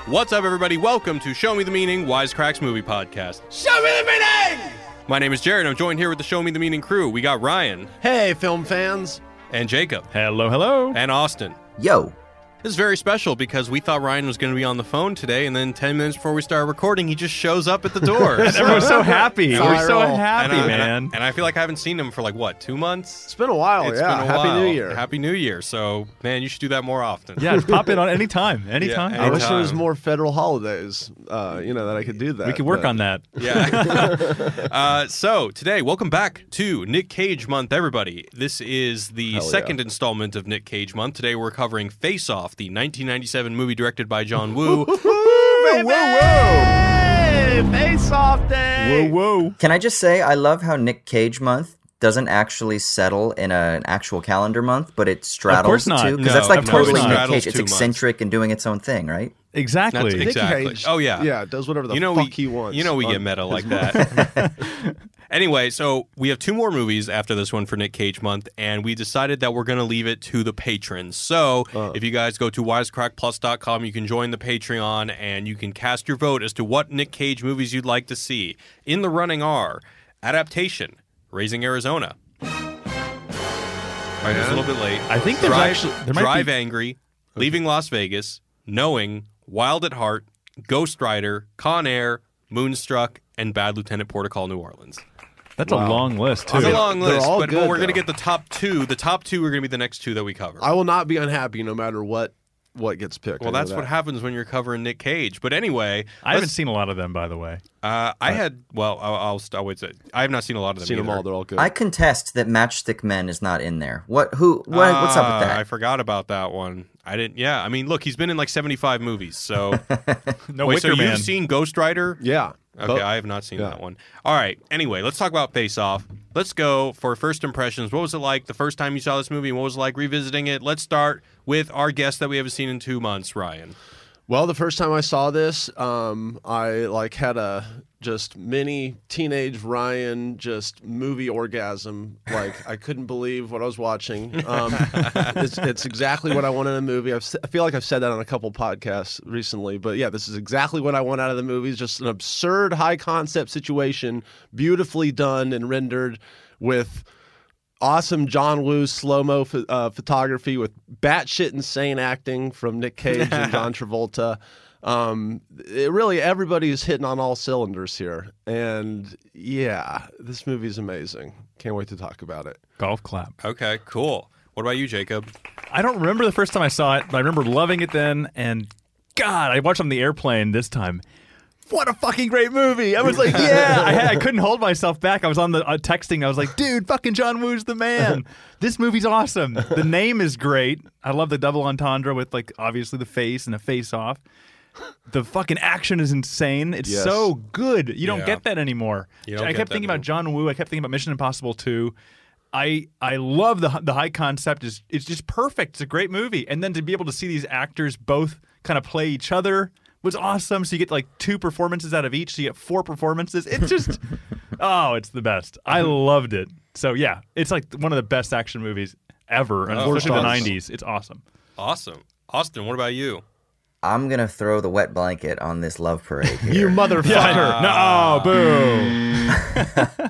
What's up, everybody? Welcome to Show Me the Meaning, Wisecracks Movie Podcast. Show me the meaning! My name is Jared. I'm joined here with the Show Me the Meaning crew. We got Ryan. Hey, film fans. And Jacob. Hello, hello. And Austin. Yo. This is very special because we thought Ryan was going to be on the phone today, and then 10 minutes before we started recording, he just shows up at the door. Everyone's so happy. Viral. We're so happy, and man. I feel like I haven't seen him for 2 months? It's been a while, It's yeah. been a Happy while. New Year. Happy New Year. So, man, you should do that more often. Yeah, just pop in on any time. Anytime. Yeah, I wish there was anytime. more federal holidays, that I could do that. We could work on that. Yeah. So today, welcome back to Nick Cage Month, everybody. This is the Hell second installment of Nick Cage Month. Today we're covering Face Off, the 1997 movie directed by John Woo. Woo, whoa! Face off day! Whoa. Can I just say, I love how Nick Cage month doesn't actually settle in an actual calendar month, but it straddles course not. too? Because No, that's like of course totally not. Nick Straddles Cage. It's 2 months. eccentric and doing its own thing, right? Exactly. That's exactly. Cage, Oh, yeah. Yeah, does whatever the You know fuck he wants. You know we get on meta like his that. Anyway, so we have 2 more movies after this one for Nick Cage Month, and we decided that we're going to leave it to the patrons. So if you guys go to wisecrackplus.com, you can join the Patreon, and you can cast your vote as to what Nick Cage movies you'd like to see. In the running are Adaptation, Raising Arizona. All right, it's a little bit late. I think there's there might Drive be... Angry, Leaving Las Vegas, Knowing, Wild at Heart, Ghost Rider, Con Air, Moonstruck, and Bad Lieutenant Protocol New Orleans. That's Wow. a long list, too. It's a long They're list, all but good, we're going to though. get the top 2. The top 2 are going to be the next 2 that we cover. I will not be unhappy no matter what gets picked. Well, I know that's what that. happens when you're covering Nick Cage. But anyway, I haven't seen a lot of them, by the way. I had. Well, I'll wait. I have not seen a lot of them. Seen them either. all. They're all good. I contest that Matchstick Men is not in there. What's up with that? I forgot about that one. I didn't. Yeah, I mean, look, he's been in 75 movies. So No wait, Wicker so Man. you've seen Ghost Rider? yeah. Okay, I have not seen Yeah. that one. All right. Anyway, let's talk about Face Off. Let's go for first impressions. What was it like the first time you saw this movie, and what was it like revisiting it? Let's start with our guest that we haven't seen in 2 months, Ryan. Well, the first time I saw this, I had a just mini teenage Ryan just movie orgasm. I couldn't believe what I was watching. It's exactly what I want in a movie. I feel like I've said that on a couple podcasts recently, but yeah, this is exactly what I want out of the movie. It's just an absurd high concept situation, beautifully done and rendered with awesome John Woo slow-mo photography with batshit insane acting from Nick Cage and John Travolta. Everybody's hitting on all cylinders here. And yeah, this movie's amazing. Can't wait to talk about it. Golf clap. Okay, cool. What about you, Jacob? I don't remember the first time I saw it, but I remember loving it then. And God, I watched it on the airplane this time. What a fucking great movie! I was like, yeah, I couldn't hold myself back. I was on the texting. I was like, dude, fucking John Woo's the man. This movie's awesome. The name is great. I love the double entendre with obviously the face and a face off. The fucking action is insane. It's Yes. so good. You don't Yeah. get that anymore. You don't I get kept that thinking about anymore. John Woo. I kept thinking about Mission Impossible 2. I love the high concept. It's just perfect. It's a great movie. And then to be able to see these actors both kind of play each other was awesome. So you get 2 performances out of each. So you get 4 performances. It's just, it's the best. I loved it. So yeah, it's one of the best action movies ever, and Oh, especially the awesome. 90s. It's awesome. Awesome. Austin, what about you? I'm going to throw the wet blanket on this love parade here. You motherfucker! No, boo.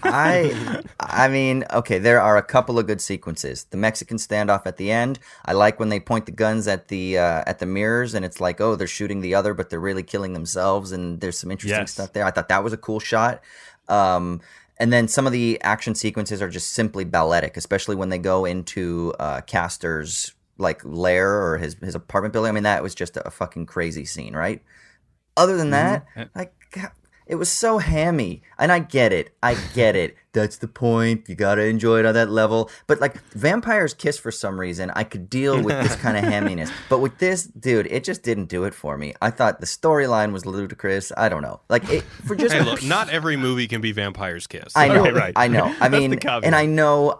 I mean, okay, there are a couple of good sequences. The Mexican standoff at the end. I like when they point the guns at the mirrors, and it's like, oh, they're shooting the other, but they're really killing themselves, and there's some interesting Yes. stuff there. I thought that was a cool shot. And then some of the action sequences are just simply balletic, especially when they go into Castor's lair or his apartment building. I mean, that was just a fucking crazy scene, right? Other than that, God, it was so hammy, and I get it. That's the point. You gotta enjoy it on that level. But Vampires Kiss, for some reason, I could deal with this kind of hamminess. But with this, dude, it just didn't do it for me. I thought the storyline was ludicrous. I don't know. Hey, look, not every movie can be Vampire's Kiss. I know, Right. I know. I mean, the caveat. and I know.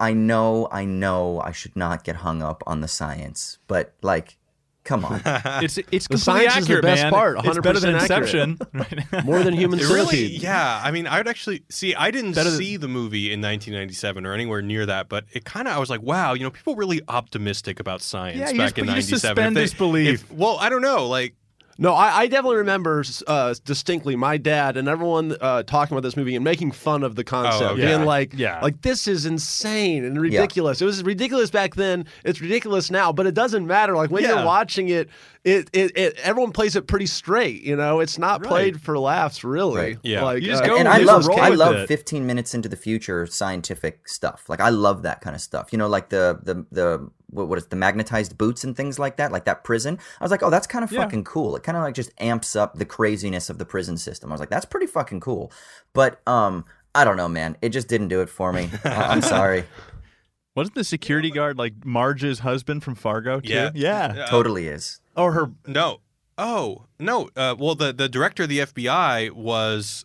I should not get hung up on the science, but come on. It's completely science is the accurate, best man. part, It's better than 100% Inception. More than human It really, centipede. yeah. I mean, I would actually see. I didn't Better than- see the movie in 1997 or anywhere near that, but it kind of. I was like, wow, people really optimistic about science Yeah, you back just- in you just '97. suspend disbelief. Well, I don't know. No, I definitely remember distinctly my dad and everyone talking about this movie and making fun of the concept, being like, this is insane and ridiculous. It was ridiculous back then. It's ridiculous now, but it doesn't matter. Like when you're watching it, everyone plays it pretty straight. You know, it's not played for laughs, really. Right. Yeah, like, you just go. And I love 15 minutes into the future scientific stuff. Like I love that kind of stuff. You know, like the what is the magnetized boots and things like that, like that prison. I was like, oh, that's kind of fucking cool. It kind of like just amps up the craziness of the prison system. I was like, that's pretty fucking cool. But I don't know, man. It just didn't do it for me. I'm sorry. Wasn't the security guard like Marge's husband from Fargo too? Yeah. Totally is. Or her? No. Oh no. Well, the director of the FBI was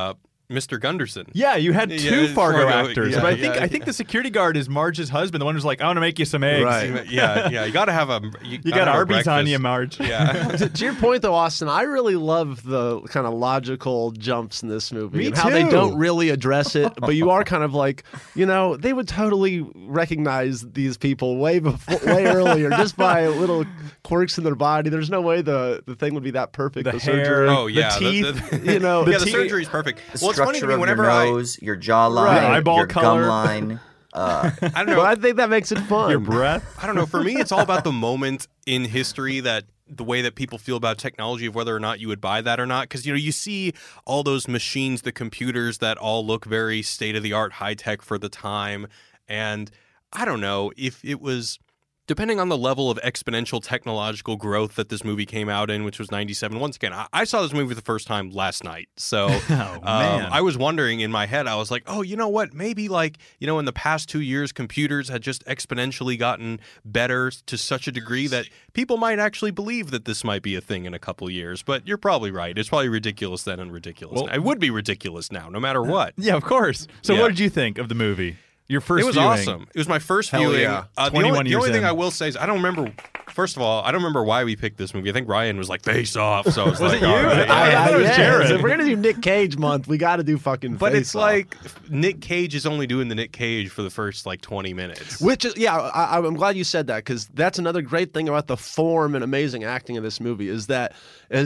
Mr. Gunderson. Yeah, you had two Fargo actors, yeah, but I think the security guard is Marge's husband, the one who's like, "I want to make you some eggs." Right. Yeah. You got to have You got Arby's on you, Marge. Yeah. To your point, though, Austin, I really love the kind of logical jumps in this movie. Me and how they too. don't really address it, but you are kind of like, you know, they would totally recognize these people way earlier just by little quirks in their body. There's no way the thing would be that perfect. The the hair, surgery. Oh yeah. the teeth. You know, The surgery's perfect. Well, it's funny to me Structure of whenever your nose, your jawline, Right. Eyeball your color. gum line. I don't know. but I think that makes it fun. Your breath. I don't know. For me, it's all about the moment in history that the way that people feel about technology of whether or not you would buy that or not. Because, you know, you see all those machines, the computers that all look very state-of-the-art, high-tech for the time. And I don't know if it was... Depending on the level of exponential technological growth that this movie came out in, which was 97. Once again, I saw this movie for the first time last night. So man. I was wondering in my head, I was like, oh, you know what? Maybe like, you know, in the past 2 years, computers had just exponentially gotten better to such a degree that people might actually believe that this might be a thing in a couple years. But you're probably right. It's probably ridiculous then and ridiculous now. It would be ridiculous now, no matter what. Yeah, of course. So Yeah. what did you think of the movie? Your first It was viewing? awesome. It was my first Hell viewing. yeah. The 21 only years thing in. I will say is I don't remember. First of all, I don't remember why we picked this movie. I think Ryan was like face off. So I was like, it you? all right, I yeah. thought it was Jared. If we're gonna do Nick Cage month, we got to do fucking. But Face it's Off. like Nick Cage is only doing the Nick Cage for the first like 20 minutes. Which is, yeah, I'm glad you said that because that's another great thing about the form and amazing acting of this movie is that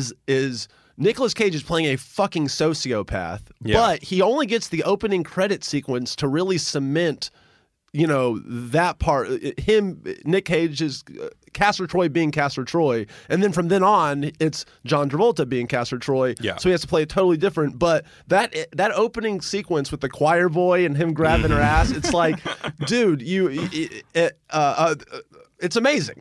is Nicolas Cage is playing a fucking sociopath, but he only gets the opening credit sequence to really cement, you know, that part. Nick Cage is Castor Troy being Castor Troy, and then from then on, it's John Travolta being Castor Troy. Yeah. So he has to play it totally different. But that opening sequence with the choir boy and him grabbing her ass, it's like, dude, it's amazing.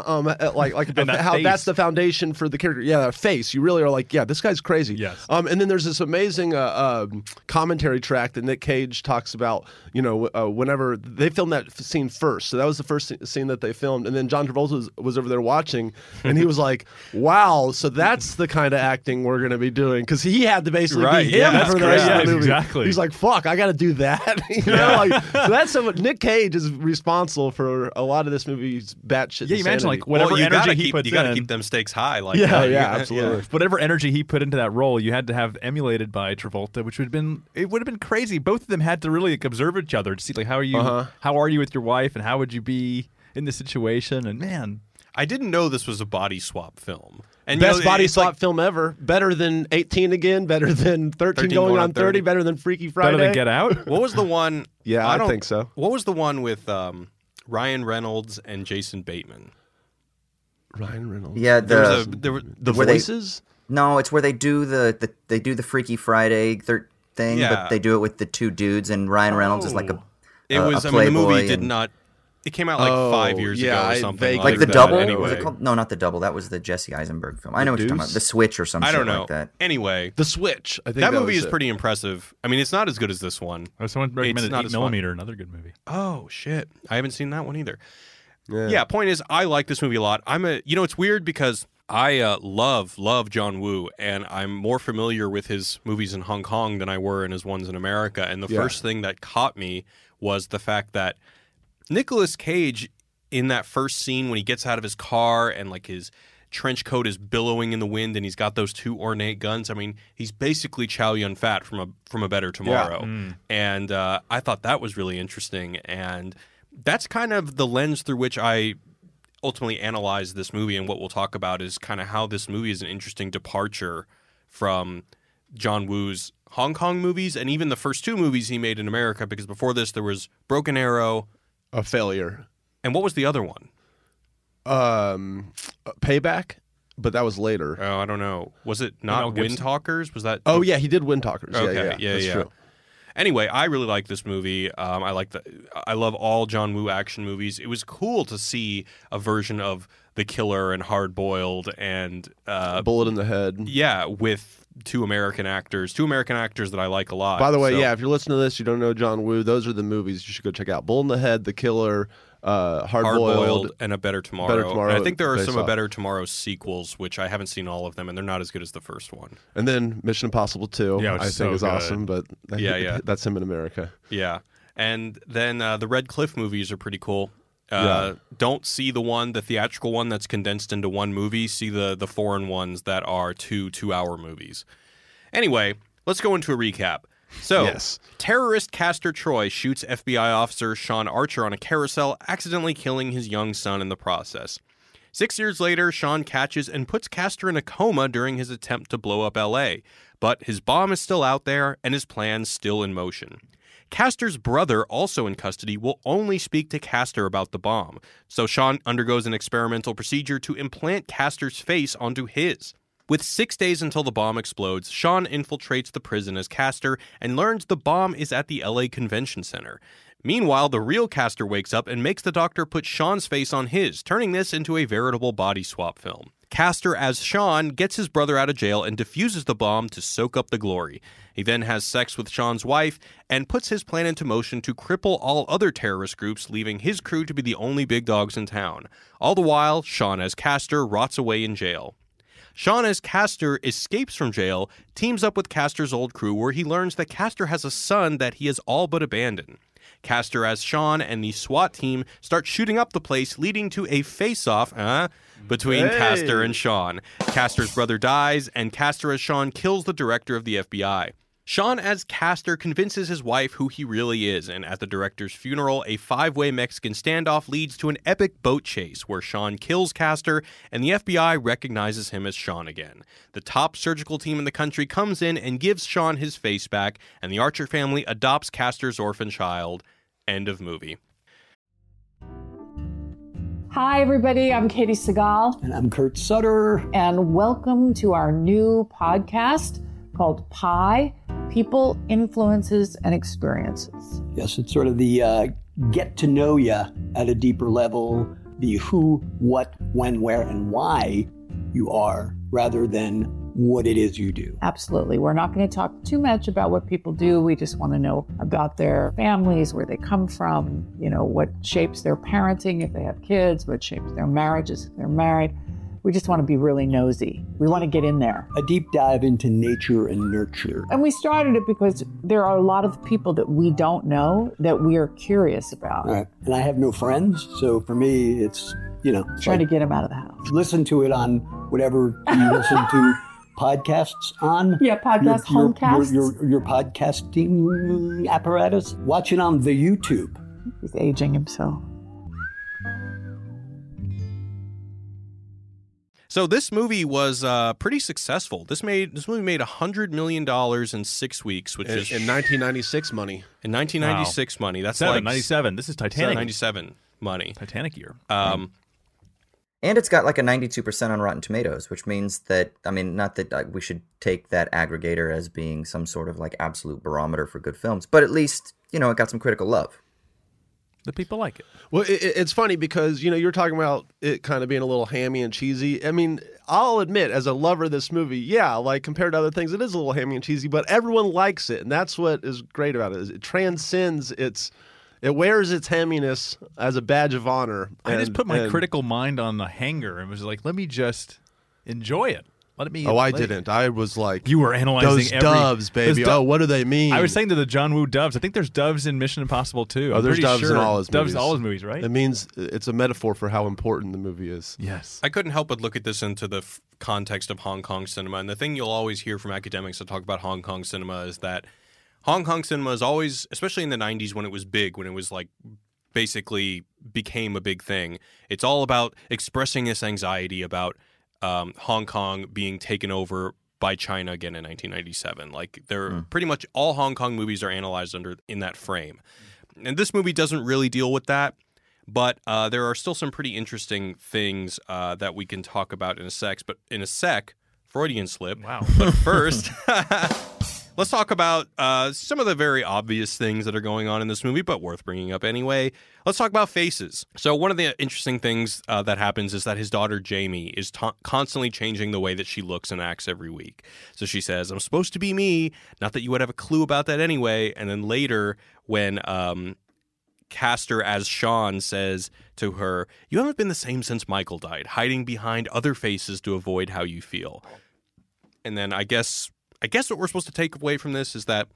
How face. that's the foundation for the character. Yeah, that face. You really are like, yeah, this guy's crazy. Yes. And then there's this amazing commentary track that Nick Cage talks about. You know, whenever they filmed that scene first, so that was the first scene that they filmed, and then John Travolta was over there watching, and he was like, "Wow, so that's the kind of acting we're going to be doing," because he had to basically Right, be him yeah, for the that's rest of correct. the movie. Exactly. He's like, "Fuck, I got to do that." You know, like so that's what Nick Cage is responsible for a lot of this movie's batshit. Yeah, you imagine insanity. like whatever well, you energy gotta he keep, puts you gotta in. keep them stakes high. Like Yeah, that. yeah, absolutely. Whatever energy he put into that role, you had to have emulated by Travolta, which would have been crazy. Both of them had to really like, observe each other to see like how are you with your wife and how would you be in this situation. And man, I didn't know this was a body swap film. And Best you know, body it's swap like, film ever. Better than 18 Again. Better than 13 going on 30. Better than Freaky Friday. better than Get Out. What was the one? Yeah, I don't think so. What was the one with Ryan Reynolds and Jason Bateman? Ryan Reynolds. Yeah, The where they- Voices. no, it's where they do the Freaky Friday thing, Yeah. but they do it with the two dudes, and Ryan Reynolds is like a It was. a I mean, the movie playboy did and- not. It came out like 5 years yeah, ago or I something. vaguely like the that. Double. Anyway, Was it called? No, not the Double. That was the Jesse Eisenberg film. I know what you're talking about. Deuce? The Switch or some I shit don't know. like that. Anyway, The Switch. I think that movie was is it. pretty impressive. I mean, it's not as good as this one. Someone recommended not 8 as fun. Millimeter, another good movie. Oh shit! I haven't seen that one either. Yeah. Point is, I like this movie a lot. It's weird because I love John Woo, and I'm more familiar with his movies in Hong Kong than I were in his ones in America. And the first thing that caught me was the fact that Nicolas Cage, in that first scene when he gets out of his car and like his trench coat is billowing in the wind and he's got those two ornate guns. I mean, he's basically Chow Yun-fat from a Better Tomorrow. And I thought that was really interesting. And that's kind of the lens through which I ultimately analyze this movie, and what we'll talk about is kind of how this movie is an interesting departure from John Woo's Hong Kong movies and even the first two movies he made in America, because before this there was Broken Arrow. A failure. And what was the other one? Payback, but that was later. Oh, I don't know. Was it not Mel Gibson? Windtalkers? Was that? Oh yeah, he did Wind Talkers. Okay, Yeah, that's true. Anyway, I really like this movie. I love all John Woo action movies. It was cool to see a version of The Killer and Hard Boiled and Bullet in the Head. yeah, with two American actors that I like a lot. By the way, So- yeah, if you're listening to this, you don't know John Woo, those are the movies you should go check out. Bullet in the Head, The Killer, Hard Boiled. and A Better Tomorrow. Better Tomorrow, And I think there are Face some A Off. Better Tomorrow sequels, which I haven't seen all of them, and they're not as good as the first one. And then Mission Impossible 2, Yeah, I which think is so is good. awesome, but Yeah. that's him in America. Yeah. And then the Red Cliff movies are pretty cool. Yeah. Don't see the theatrical one that's condensed into one movie. See the foreign ones that are two-hour movies. Anyway, let's go into a recap. So, Yes. terrorist Castor Troy shoots FBI officer Sean Archer on a carousel, accidentally killing his young son in the process. 6 years later, Sean catches and puts Castor in a coma during his attempt to blow up L.A., but his bomb is still out there and his plans still in motion. Castor's brother, also in custody, will only speak to Castor about the bomb, so Sean undergoes an experimental procedure to implant Castor's face onto his. With 6 days until the bomb explodes, Sean infiltrates the prison as Castor and learns the bomb is at the LA Convention Center. Meanwhile, the real Castor wakes up and makes the doctor put Sean's face on his, turning this into a veritable body swap film. Castor, as Sean, gets his brother out of jail and defuses the bomb to soak up the glory. He then has sex with Sean's wife and puts his plan into motion to cripple all other terrorist groups, leaving his crew to be the only big dogs in town. All the while, Sean, as Castor, rots away in jail. Sean, as Castor, escapes from jail, teams up with Castor's old crew, where he learns that Castor has a son that he has all but abandoned. Castor, as Sean, and the SWAT team start shooting up the place, leading to a face-off between Castor and Sean. Castor's brother dies, and Castor, as Sean, kills the director of the FBI. Sean, as Castor, convinces his wife who he really is, and at the director's funeral, a 5-way Mexican standoff leads to an epic boat chase where Sean kills Castor, and the FBI recognizes him as Sean again. The top surgical team in the country comes in and gives Sean his face back, and the Archer family adopts Castor's orphan child. End of movie. Hi, everybody. I'm Katie Segal, And I'm Kurt Sutter. and welcome to our new podcast called Pi People, Influences, and Experiences. Yes, it's sort of the get to know you at a deeper level, the who, what, when, where, and why you are, rather than what it is you do. Absolutely. We're not going to talk too much about what people do. We just want to know about their families, where they come from, what shapes their parenting if they have kids, what shapes their marriages if they're married. We just want to be really nosy. We want to get in there. A deep dive into nature and nurture. And we started it because there are a lot of people that we don't know that we are curious about. All right. And I have no friends, so for me, it's, Trying to get them out of the house. listen to it on whatever you listen to podcasts on. Yeah, podcast, homecasts. Your podcasting apparatus. Watch it on the YouTube. He's aging himself. So this movie was pretty successful. This movie made $100 million in 6 weeks, which is In 1996 money. in 1996 money. That's 97. This is Titanic. 97 money. Titanic year. And it's got like a 92% on Rotten Tomatoes, which means that, not that we should take that aggregator as being some sort of like absolute barometer for good films, but at least, it got some critical love. The people like it. Well, it's funny because, you're talking about it kind of being a little hammy and cheesy. I'll admit, as a lover of this movie, yeah, like compared to other things, it is a little hammy and cheesy, but everyone likes it. And that's what is great about it. Is it transcends it wears its hamminess as a badge of honor. I just put my and- critical mind on the hanger and was like, let me just enjoy it. Let me. Oh, I didn't. I was like, You were analyzing those every- doves, baby. those Oh, what do they mean? I was saying to the John Woo doves. I think there's doves in Mission Impossible too. Oh, I'm there's pretty doves sure. in all his doves movies. in all his movies, right? It means it's a metaphor for how important the movie is. Yes. I couldn't help but look at this into the context of Hong Kong cinema. And the thing you'll always hear from academics that talk about Hong Kong cinema is that Hong Kong cinema is always, especially in the 90s when it was big, when it was like basically became a big thing. It's all about expressing this anxiety about Hong Kong being taken over by China again in 1997. Like they're pretty much all Hong Kong movies are analyzed in that frame. And this movie doesn't really deal with that, but there are still some pretty interesting things that we can talk about in a sec. Freudian slip. Wow. But first, let's talk about some of the very obvious things that are going on in this movie, but worth bringing up anyway. Let's talk about faces. So one of the interesting things that happens is that his daughter, Jamie, is constantly changing the way that she looks and acts every week. So she says, I'm supposed to be me. Not that you would have a clue about that anyway. And then later, when Castor as Sean says to her, you haven't been the same since Michael died, hiding behind other faces to avoid how you feel. And then I guess what we're supposed to take away from this is that,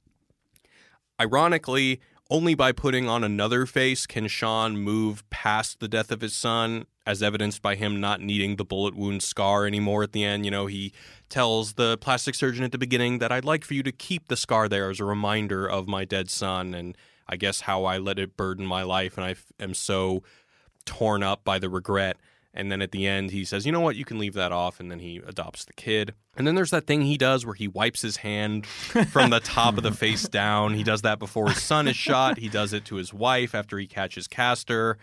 ironically, only by putting on another face can Sean move past the death of his son, as evidenced by him not needing the bullet wound scar anymore at the end. You know, he tells the plastic surgeon at the beginning that I'd like for you to keep the scar there as a reminder of my dead son, and I guess how I let it burden my life, and I am so torn up by the regret. And then at the end, he says, you know what, you can leave that off, and then he adopts the kid. And then there's that thing he does where he wipes his hand from the top of the face down. He does that before his son is shot. He does it to his wife after he catches Castor.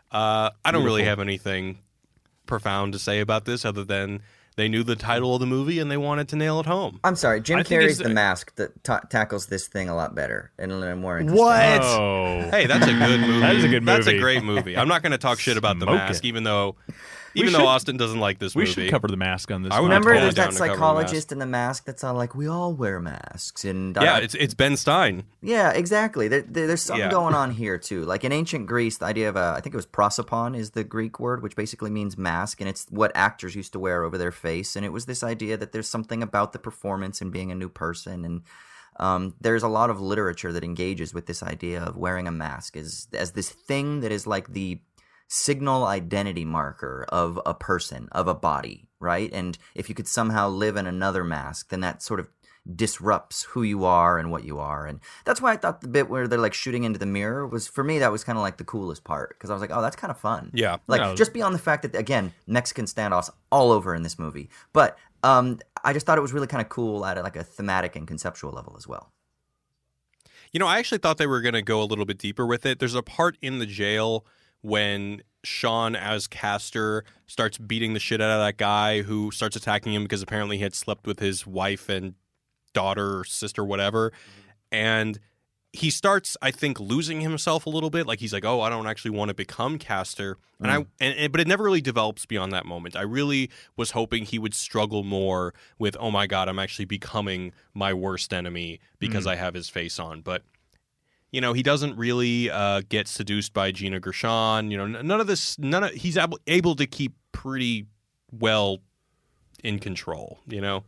I don't really have anything profound to say about this other than they knew the title of the movie and they wanted to nail it home. I'm sorry, Jim Carrey's The Mask that tackles this thing a lot better and a little more interesting. What? Oh. Hey, that's a good movie. That is a good movie. That's a great movie. I'm not going to talk shit about The Smoke Mask, it. even though should- Austin doesn't like this We movie. should cover The Mask on this. I would one. Remember, totally there's down that to cover The psychologist in The Mask that's all like, we all wear masks. And Yeah, it's Ben Stein. yeah, exactly. There's something Yeah. going on here, too. Like in ancient Greece, the idea of, I think it was prosopon is the Greek word, which basically means mask, and it's what actors used to wear over their face. And it was this idea that there's something about the performance and being a new person. And there's a lot of literature that engages with this idea of wearing a mask as this thing that is like the signal identity marker of a person, of a body, right? And if you could somehow live in another mask, then that sort of disrupts who you are and what you are. And that's why I thought the bit where they're like shooting into the mirror was, for me, that was kind of like the coolest part, because I was like, oh, that's kind of fun. Yeah. Like, No. just beyond the fact that, again, Mexican standoffs all over in this movie. But I just thought it was really kind of cool at like a thematic and conceptual level as well. You know, I actually thought they were going to go a little bit deeper with it. There's a part in the jail when Sean as Castor starts beating the shit out of that guy who starts attacking him because apparently he had slept with his wife and daughter or sister, whatever. And he starts, I think, losing himself a little bit. Like he's like, oh, I don't actually want to become Castor. But it never really develops beyond that moment. I really was hoping he would struggle more with, oh my God, I'm actually becoming my worst enemy because I have his face on. But you know, he doesn't really get seduced by Gina Gershon. You know, he's able to keep pretty well in control, you know?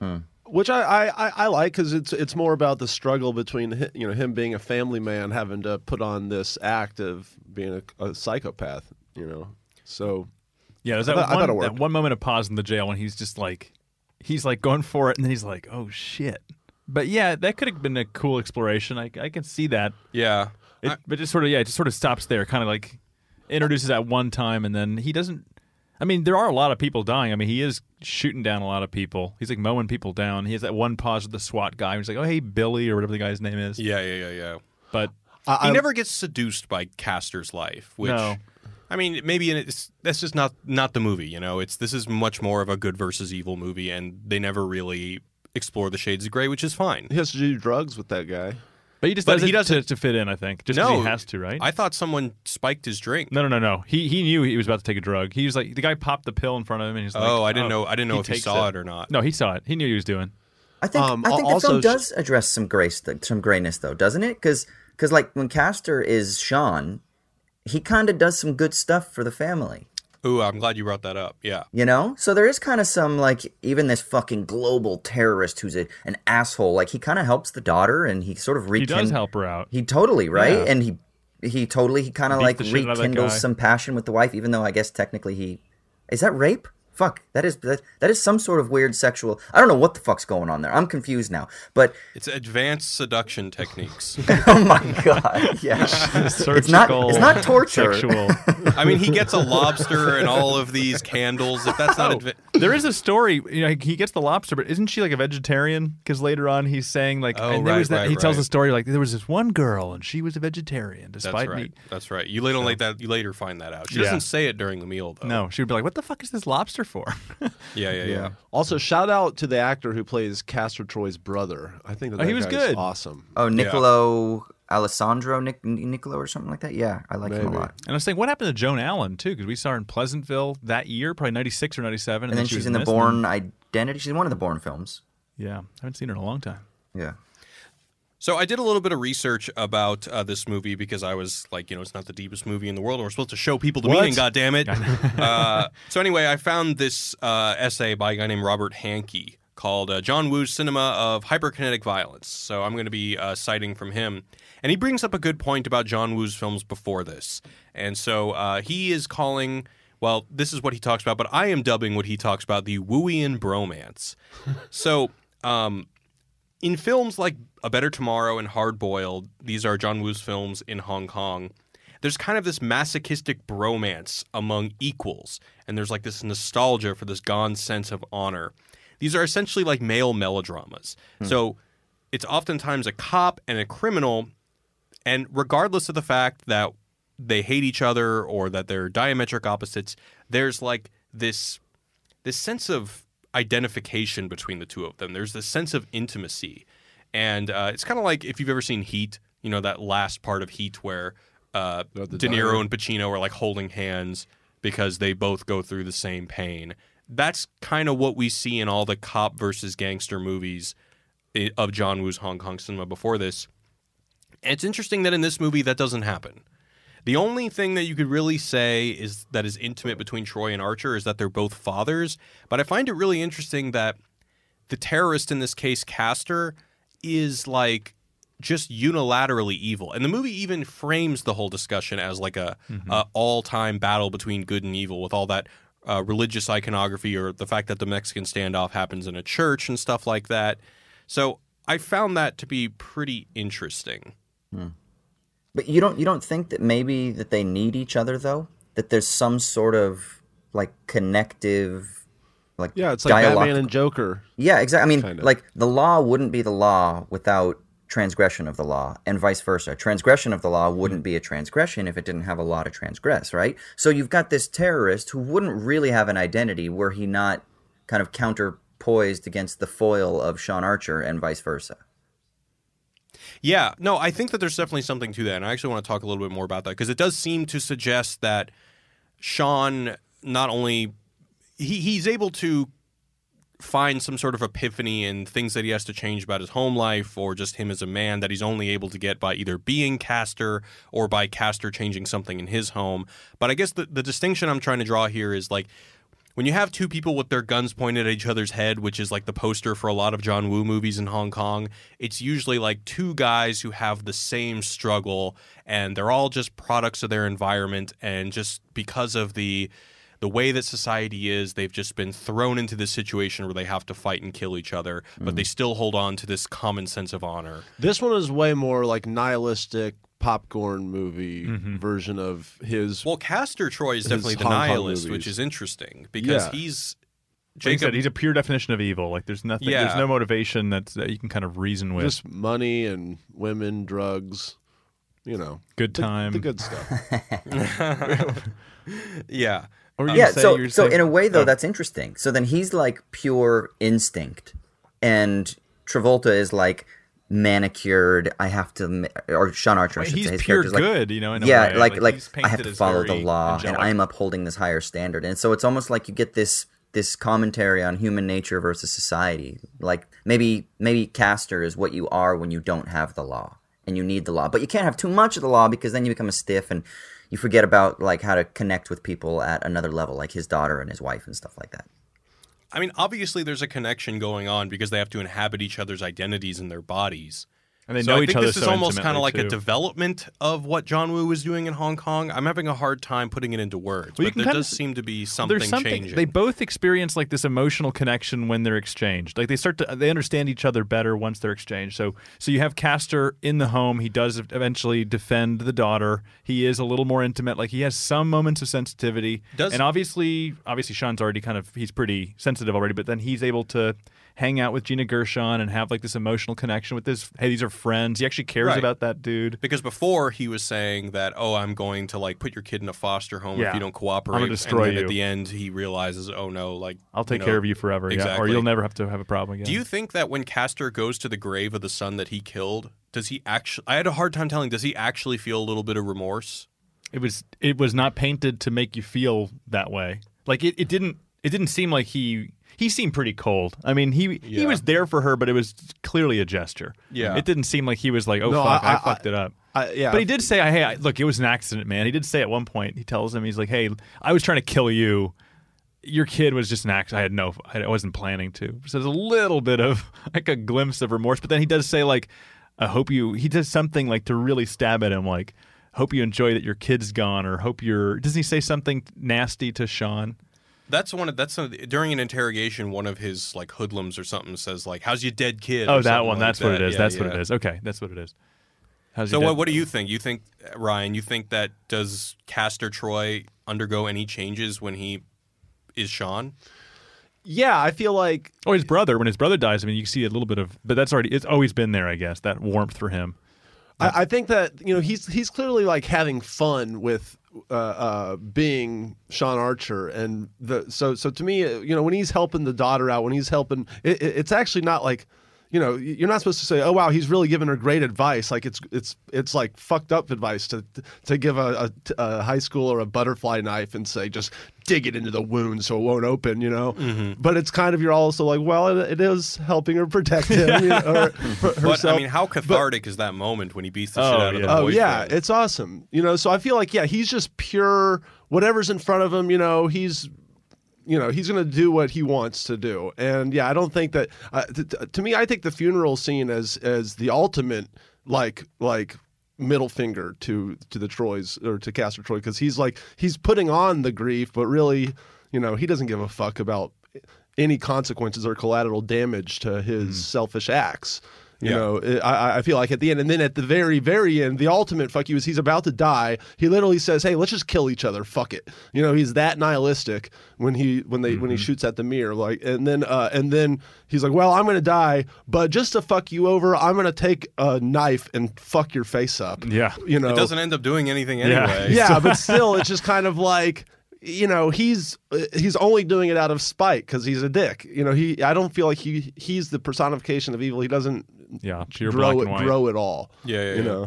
Which I like, because it's more about the struggle between him being a family man, having to put on this act of being a psychopath, you know. So Yeah, there's I thought it worked. that one moment of pause in the jail when he's just like, going for it, and then he's like, oh shit. But yeah, that could have been a cool exploration. I can see that. Yeah. But it just sort of stops there, kind of like introduces at one time, and then he doesn't. I mean, there are a lot of people dying. I mean, he is shooting down a lot of people. He's like mowing people down. He has that one pause with the SWAT guy. He's like, oh, hey, Billy, or whatever the guy's name is. Yeah. But He never gets seduced by Castor's life, which No. I mean, maybe that's just not the movie, you know. This is much more of a good versus evil movie, and they never really explore the shades of gray, which is fine. he has to do drugs with that guy. he just But does he it doesn't- to fit in, I think. Just 'cause No, he has to, right? I thought someone spiked his drink. No. He knew he was about to take a drug. He was like, the guy popped the pill in front of him, and he's like, Oh, I didn't know if he takes saw it or not. No, he saw it. He knew what he was doing. I think the also film does address some grayness, though, doesn't it? Because like when Castor is Sean, he kind of does some good stuff for the family. Ooh, I'm glad you brought that up. Yeah. You know? So there is kind of some, like, even this fucking global terrorist who's an asshole, like, he kind of helps the daughter, and he sort of He does help her out. He totally, right? Yeah. And he kind of Beat like the shit out of that rekindles guy. some passion with the wife, even though I guess technically is that rape? Fuck, that is some sort of weird sexual. I don't know what the fuck's going on there. I'm confused now. But It's advanced seduction techniques. oh my god, yeah, it's not torture. Sexual. I mean, he gets a lobster and all of these candles. If that's not There is a story. He gets the lobster, but isn't she like a vegetarian? Because later on he's saying like, Oh, and there right, was that. right, He tells right. a story like there was this one girl and she was a vegetarian that's despite right. meat. That's right. You later find that out. She Yeah. doesn't say it during the meal though. No, she would be like, "What the fuck is this lobster for?" Yeah. Also, shout out to the actor who plays Castor Troy's brother. I think that he that was guy's good. awesome. Oh, Nicolo Alessandro Nicolo or something like that. Yeah, I like him a Maybe. lot. And I was saying, what happened to Joan Allen too? Because we saw her in Pleasantville that year, probably '96 or '97, And then she she's was in the this, Bourne Identity. She's in one of the Bourne films. Yeah, I haven't seen her in a long time. Yeah. So I did a little bit of research about this movie because I was like, it's not the deepest movie in the world, and we're supposed to show people the meaning, goddammit. So anyway, I found this essay by a guy named Robert Hankey called John Woo's Cinema of Hyperkinetic Violence. So I'm going to be citing from him. And he brings up a good point about John Woo's films before this. And so he is calling... Well, this is what he talks about, but I am dubbing what he talks about the Wooian bromance. So... in films like A Better Tomorrow and Hard Boiled, these are John Woo's films in Hong Kong, there's kind of this masochistic bromance among equals, and there's like this nostalgia for this gone sense of honor. These are essentially like male melodramas. So it's oftentimes a cop and a criminal, and regardless of the fact that they hate each other or that they're diametric opposites, there's like this sense of identification between the two of them. There's this sense of intimacy. And it's kind of like if you've ever seen Heat, that last part of Heat where De Niro and Pacino are like holding hands because they both go through the same pain. That's kind of what we see in all the cop versus gangster movies of John Woo's Hong Kong cinema before this. And it's interesting that in this movie that doesn't happen. The only thing that you could really say is that is intimate between Troy and Archer is that they're both fathers. But I find it really interesting that the terrorist in this case, Castor, is like just unilaterally evil. And the movie even frames the whole discussion as like a all-time battle between good and evil with all that religious iconography or the fact that the Mexican standoff happens in a church and stuff like that. So I found that to be pretty interesting. But you don't think that maybe that they need each other though? That there's some sort of like connective, like Yeah, it's like dialogue. Batman and Joker. Yeah, exactly. I mean, Kinda. like the law wouldn't be the law without transgression of the law, and vice versa. Transgression of the law wouldn't be a transgression if it didn't have a law to transgress, right? So you've got this terrorist who wouldn't really have an identity were he not kind of counterpoised against the foil of Sean Archer, and vice versa. Yeah, no, I think that there's definitely something to that, and I actually want to talk a little bit more about that because it does seem to suggest that Sean not only he's able to find some sort of epiphany in things that he has to change about his home life or just him as a man that he's only able to get by either being Castor or by Castor changing something in his home. But I guess the distinction I'm trying to draw here is like when you have two people with their guns pointed at each other's head, which is like the poster for a lot of John Woo movies in Hong Kong, it's usually like two guys who have the same struggle and they're all just products of their environment, and just because of the way that society is, they've just been thrown into this situation where they have to fight and kill each other, but they still hold on to this common sense of honor. This one is way more like nihilistic popcorn movie version of his. Well, Castor Troy is definitely the Hong Kong nihilist, movies. which is interesting because Yeah. he's Like you Jacob. said, he's a pure definition of evil. Like there's nothing, Yeah. there's no motivation that you can kind of reason with. Just money and women, drugs, Good time. the good stuff. Yeah. Or you Yeah, say so you're so saying- in a way though, that's interesting. So then he's like pure instinct, and Travolta is like manicured. I have to, or Sean Archer, I should he's say, his pure character's like, good, in a yeah, way. like he's I have painted to as follow the very law, angelic. and I'm upholding this higher standard. And so it's almost like you get this commentary on human nature versus society. Like maybe Castor is what you are when you don't have the law and you need the law, but you can't have too much of the law because then you become a stiff and you forget about like how to connect with people at another level, like his daughter and his wife and stuff like that. I mean, obviously there's a connection going on because they have to inhabit each other's identities in their bodies. And they So know I each think other this is so almost kind of intimately, like a too. development of what John Woo was doing in Hong Kong. I'm having a hard time putting it into words, Well, you but can there kinda does seem to be something There's something changing. they both experience like this emotional connection when they're exchanged. Like they understand each other better once they're exchanged. So you have Castor in the home. He does eventually defend the daughter. He is a little more intimate. Like he has some moments of sensitivity. And obviously Sean's already he's pretty sensitive already. But then he's able to hang out with Gina Gershon and have like this emotional connection with this. Hey, these are friends. He actually cares Right. about that dude. Because before he was saying that, oh, I'm going to like put your kid in a foster home if Yeah. you don't cooperate. I'm gonna destroy and then you. at the end he realizes, oh no, like I'll take care of you forever. Yeah, or Exactly. you'll never have to have a problem again. Do you think that when Castor goes to the grave of the son that he killed, does he actually? I had a hard time telling. Does he actually feel a little bit of remorse? It was not painted to make you feel that way. Like it didn't seem like he seemed pretty cold. I mean, he was there for her, but it was clearly a gesture. Yeah. It didn't seem like he was like, oh No, fuck, I I- fucked it up. Yeah, But he did say, hey, look, it was an accident, man. He did say at one point, he tells him, he's like, hey, I was trying to kill you. Your kid was just an accident. I wasn't planning to. So there's a little bit of like a glimpse of remorse. But then he does say like, he does something like to really stab at him, like, hope you enjoy that your kid's gone, or doesn't he say something nasty to Sean? During an interrogation, one of his like hoodlums or something says like, "How's your dead kid?" Oh, or that something one. like That's what it that. is. Yeah, That's what yeah. it is. Okay, that's what it is. How's So your dad- what do you think? You think, Ryan? You think that does Castor Troy undergo any changes when he is Sean? yeah, I feel like Oh, his brother. When his brother dies, I mean, you see a little bit of, but it's always been there, I guess. That warmth for him. I think that he's clearly like having fun with being Sean Archer, and so to me, when he's helping the daughter out, when he's helping, it's actually not like, you're not supposed to say, oh wow, he's really giving her great advice. Like it's like fucked up advice to give a high schooler a butterfly knife and say just dig it into the wound so it won't open, But it's kind of, you're also like, well, it is helping her protect him, or But herself. I mean, how cathartic is that moment when he beats the shit out of the yeah. boyfriend? Oh yeah, it's awesome. So I feel like he's just pure whatever's in front of him. He's going to do what he wants to do. And yeah, I don't think that to me, I think the funeral scene as the ultimate like middle finger to the Troys, or to Castor Troy, because he's putting on the grief, but really, he doesn't give a fuck about any consequences or collateral damage to his selfish acts. I feel like at the end, and then at the very, very end, the ultimate fuck you is he's about to die. He literally says, "Hey, let's just kill each other. Fuck it." He's that nihilistic when he shoots at the mirror, like, and then he's like, "Well, I'm gonna die, but just to fuck you over, I'm gonna take a knife and fuck your face up." Yeah. It doesn't end up doing anything anyway. Yeah, but still, it's just kind of like, he's only doing it out of spite because he's a dick. I don't feel like he's the personification of evil. He doesn't pure black and white. grow it all. Yeah.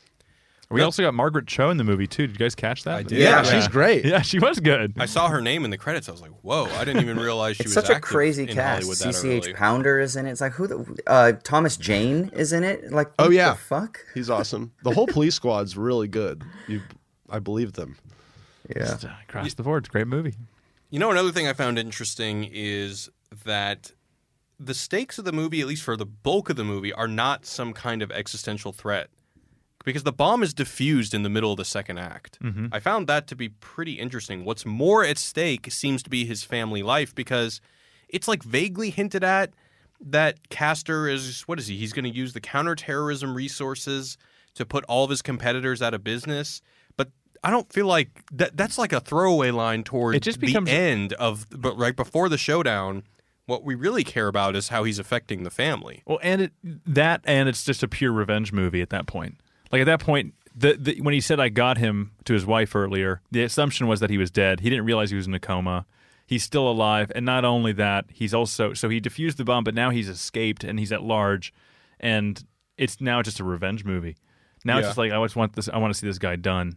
We also got Margaret Cho in the movie too. Did you guys catch that? I did. Yeah, she's great. Yeah, she was good. I saw her name in the credits. I was like, "Whoa!" I didn't even realize she It's was such a active crazy in cast. Hollywood that CCH early. Pounder is in it. It's like, Thomas Jane is in it. Like, Oh what yeah, the fuck? he's awesome. The whole police squad's really good. I believe them. Yeah. Across the board, it's a great movie. Another thing I found interesting is that the stakes of the movie, at least for the bulk of the movie, are not some kind of existential threat. Because the bomb is diffused in the middle of the second act. Mm-hmm. I found that to be pretty interesting. What's more at stake seems to be his family life, because it's like vaguely hinted at that Castor is, what is he? He's going to use the counterterrorism resources to put all of his competitors out of business. But I don't feel like that's like a throwaway line toward It just becomes- the end of, but right before the showdown. What we really care about is how he's affecting the family. Well, and it's just a pure revenge movie at that point. Like at that point, when he said I got him to his wife earlier, the assumption was that he was dead. He didn't realize he was in a coma. He's still alive, and not only that, he's also he defused the bomb, but now he's escaped and he's at large, and it's now just a revenge movie. Now it's just like I want to see this guy done,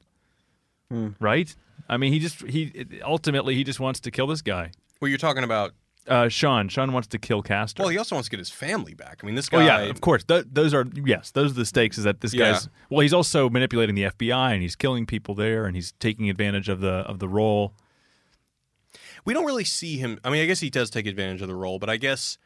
right? I mean, he ultimately just wants to kill this guy. Well, you're talking about. Sean wants to kill Castor. Well, he also wants to get his family back. I mean, this guy. Oh yeah, of course. Those are the stakes. Is that this Yeah. guy's? Well, he's also manipulating the FBI and he's killing people there and he's taking advantage of the role. We don't really see him. I mean, I guess he does take advantage of the role, but I guess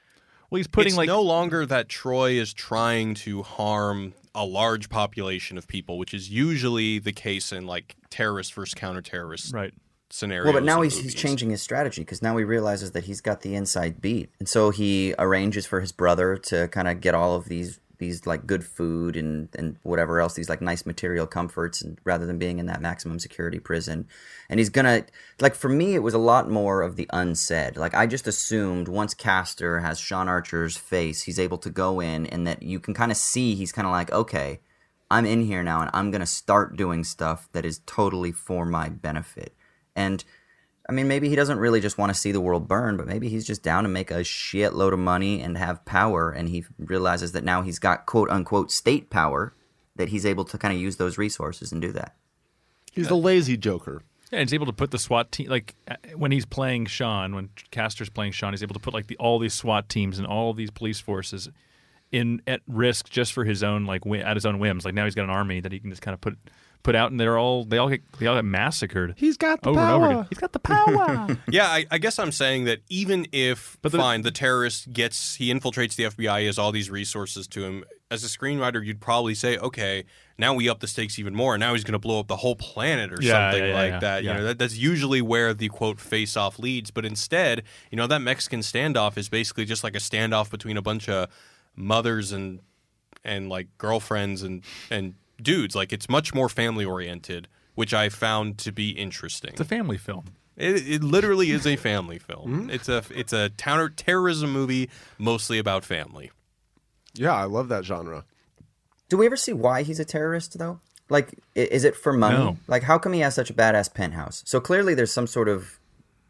Well, he's putting It's no longer that Troy is trying to harm a large population of people, which is usually the case in like terrorist versus counter-terrorist right. scenarios. Well, but now in he's movies. changing his strategy because now he realizes that he's got the inside beat, and so he arranges for his brother to kind of get all of these like good food and whatever else, these like nice material comforts, and rather than being in that maximum security prison. And he's gonna, like, for me, it was a lot more of the unsaid. Like, I just assumed once Castor has Sean Archer's face, he's able to go in, and that you can kind of see he's kind of like, okay, I'm in here now, and I'm gonna start doing stuff that is totally for my benefit. And I mean, maybe he doesn't really just want to see the world burn, but maybe he's just down to make a shitload of money and have power, and he realizes that now he's got quote-unquote state power, that he's able to kind of use those resources and do that. He's the lazy Joker. Yeah, and he's able to put the SWAT team, like when he's playing Sean, when Castor's playing Sean, he's able to put like all these SWAT teams and all these police forces at risk just for his own, like, at his own whims. Like now he's got an army that he can just kind of put out, and they all get massacred. He's got the over power. and over again. He's got the power. Yeah, I guess I'm saying that even if, the terrorist he infiltrates the FBI, he has all these resources to him, as a screenwriter, you'd probably say, okay, now we up the stakes even more, and now he's going to blow up the whole planet or something like that. Yeah. You know, that's usually where the, quote, face-off leads. But instead, you know, that Mexican standoff is basically just like a standoff between a bunch of mothers and like girlfriends and dudes. Like, it's much more family-oriented, which I found to be interesting. It's a family film. It literally is a family film. It's a counter-terrorism movie, mostly about family. Yeah, I love that genre. Do we ever see why he's a terrorist, though? Like, is it for money? No. Like, how come he has such a badass penthouse? So clearly there's some sort of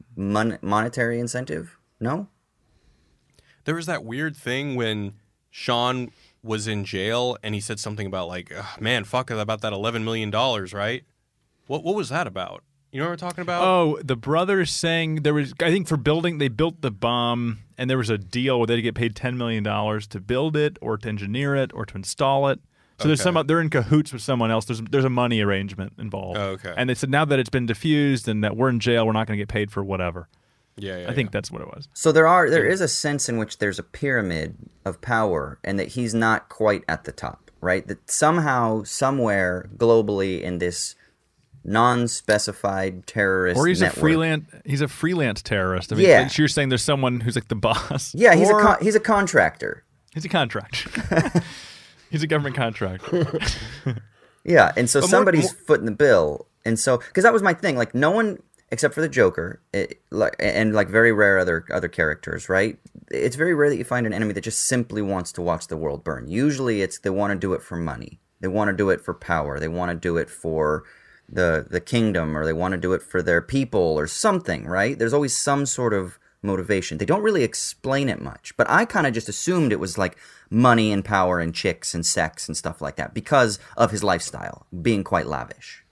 monetary incentive, no? There was that weird thing when Sean was in jail and he said something about like, man, fuck about that $11 million, right? What was that about? You know what we're talking about? Oh, the brothers saying there was, I think they built the bomb, and there was a deal where they'd get paid $10 million to build it or to engineer it or to install it. So they're in cahoots with someone else. There's a money arrangement involved. Oh, okay. And they said now that it's been diffused and that we're in jail, we're not going to get paid for whatever. Yeah, I think that's what it was. So there is a sense in which there's a pyramid of power, and that he's not quite at the top, right? That somehow, somewhere, globally, in this non-specified terrorist or he's network. He's a freelance terrorist. I mean, Yeah. like you're saying there's someone who's like the boss. Yeah, he's a contractor. He's a contractor. He's a government contractor. Yeah, and so But somebody's footing the bill, and so because that was my thing, like no one except for the Joker, and like very rare other characters, right? It's very rare that you find an enemy that just simply wants to watch the world burn. Usually, it's they want to do it for money, they want to do it for power, they want to do it for the kingdom, or they want to do it for their people or something, right? There's always some sort of motivation. They don't really explain it much, but I kind of just assumed it was like money and power and chicks and sex and stuff like that because of his lifestyle being quite lavish.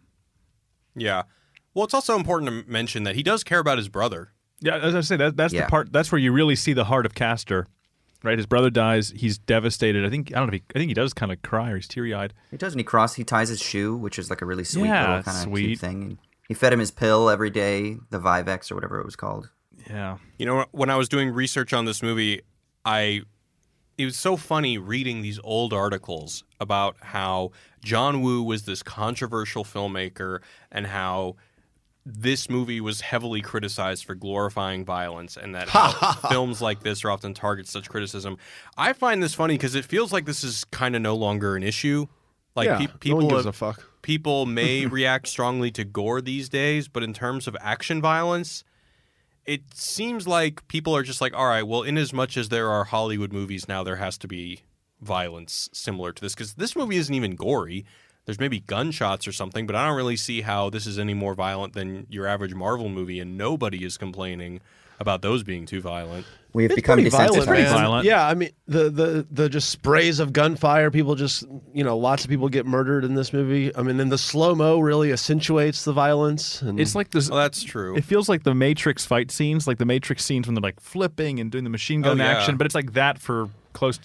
Yeah. Well, it's also important to mention that he does care about his brother. Yeah, as I say, that's the part. That's where you really see the heart of Castor, right? His brother dies. He's devastated. I think he does kind of cry, or he's teary-eyed. He does, and he ties his shoe, which is like a really sweet little kind of cute thing. And he fed him his pill every day, the Vivex or whatever it was called. Yeah. You know, when I was doing research on this movie, it was so funny reading these old articles about how John Woo was this controversial filmmaker and how this movie was heavily criticized for glorifying violence, and that how films like this are often target such criticism. I find this funny because it feels like this is kind of no longer an issue. Like no one gives a fuck. People may react strongly to gore these days, but in terms of action violence, it seems like people are just like, all right, well, in as much as there are Hollywood movies now, there has to be violence similar to this, because this movie isn't even gory. There's maybe gunshots or something, but I don't really see how this is any more violent than your average Marvel movie, and nobody is complaining about those being too violent. We have It's become pretty violent, It's pretty man. violent. Yeah, I mean the just sprays of gunfire. People just lots of people get murdered in this movie. I mean, and the slow mo really accentuates the violence. And It's like this. Well, that's true. It feels like the Matrix fight scenes, like the Matrix scenes when they're like flipping and doing the machine gun Oh, yeah. action, but it's like that for close to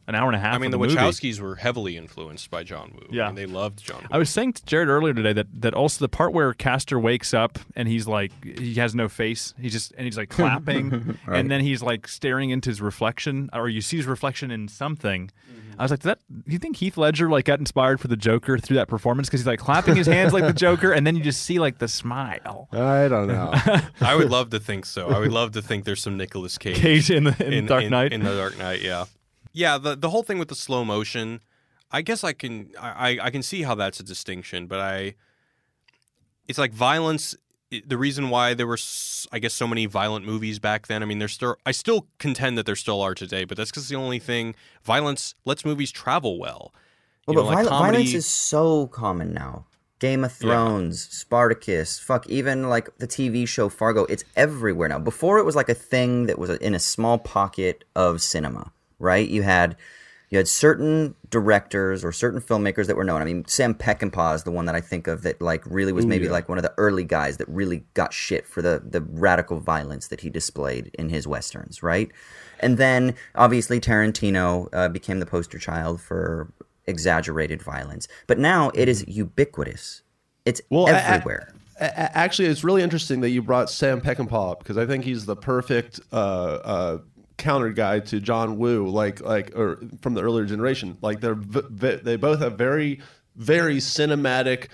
an hour and a half. I mean, the of movie. Wachowskis were heavily influenced by John Woo. Yeah. I mean, they loved John Woo. I was saying to Jared earlier today that also the part where Castor wakes up and he's like, he has no face. He's like clapping, Right. and then he's like staring into his reflection, or you see his reflection in something. I was like, do you think Heath Ledger like got inspired for the Joker through that performance? Because he's like clapping his hands like the Joker, and then you just see like the smile. I don't know. I would love to think so. I would love to think there's some Nicolas Cage, Cage in Dark Knight. In the Dark Knight, yeah. Yeah, the whole thing with the slow motion, I guess I can see how that's a distinction, but it's like violence. The reason why there were, I guess, so many violent movies back then. I mean, I still contend that there still are today, but that's because the only thing violence lets movies travel well. Well, but violence is so common now. Game of Thrones, Spartacus, even like the TV show Fargo. It's everywhere now. Before it was like a thing that was in a small pocket of cinema, right? You had certain directors or certain filmmakers that were known. I mean, Sam Peckinpah is the one that I think of that like really was like one of the early guys that really got shit for the radical violence that he displayed in his westerns, right? And then obviously Tarantino became the poster child for exaggerated violence. But now it is ubiquitous. It's everywhere. Actually, it's really interesting that you brought Sam Peckinpah up because I think he's the perfect counter guy to John Woo, or from the earlier generation. Like they both have very, very cinematically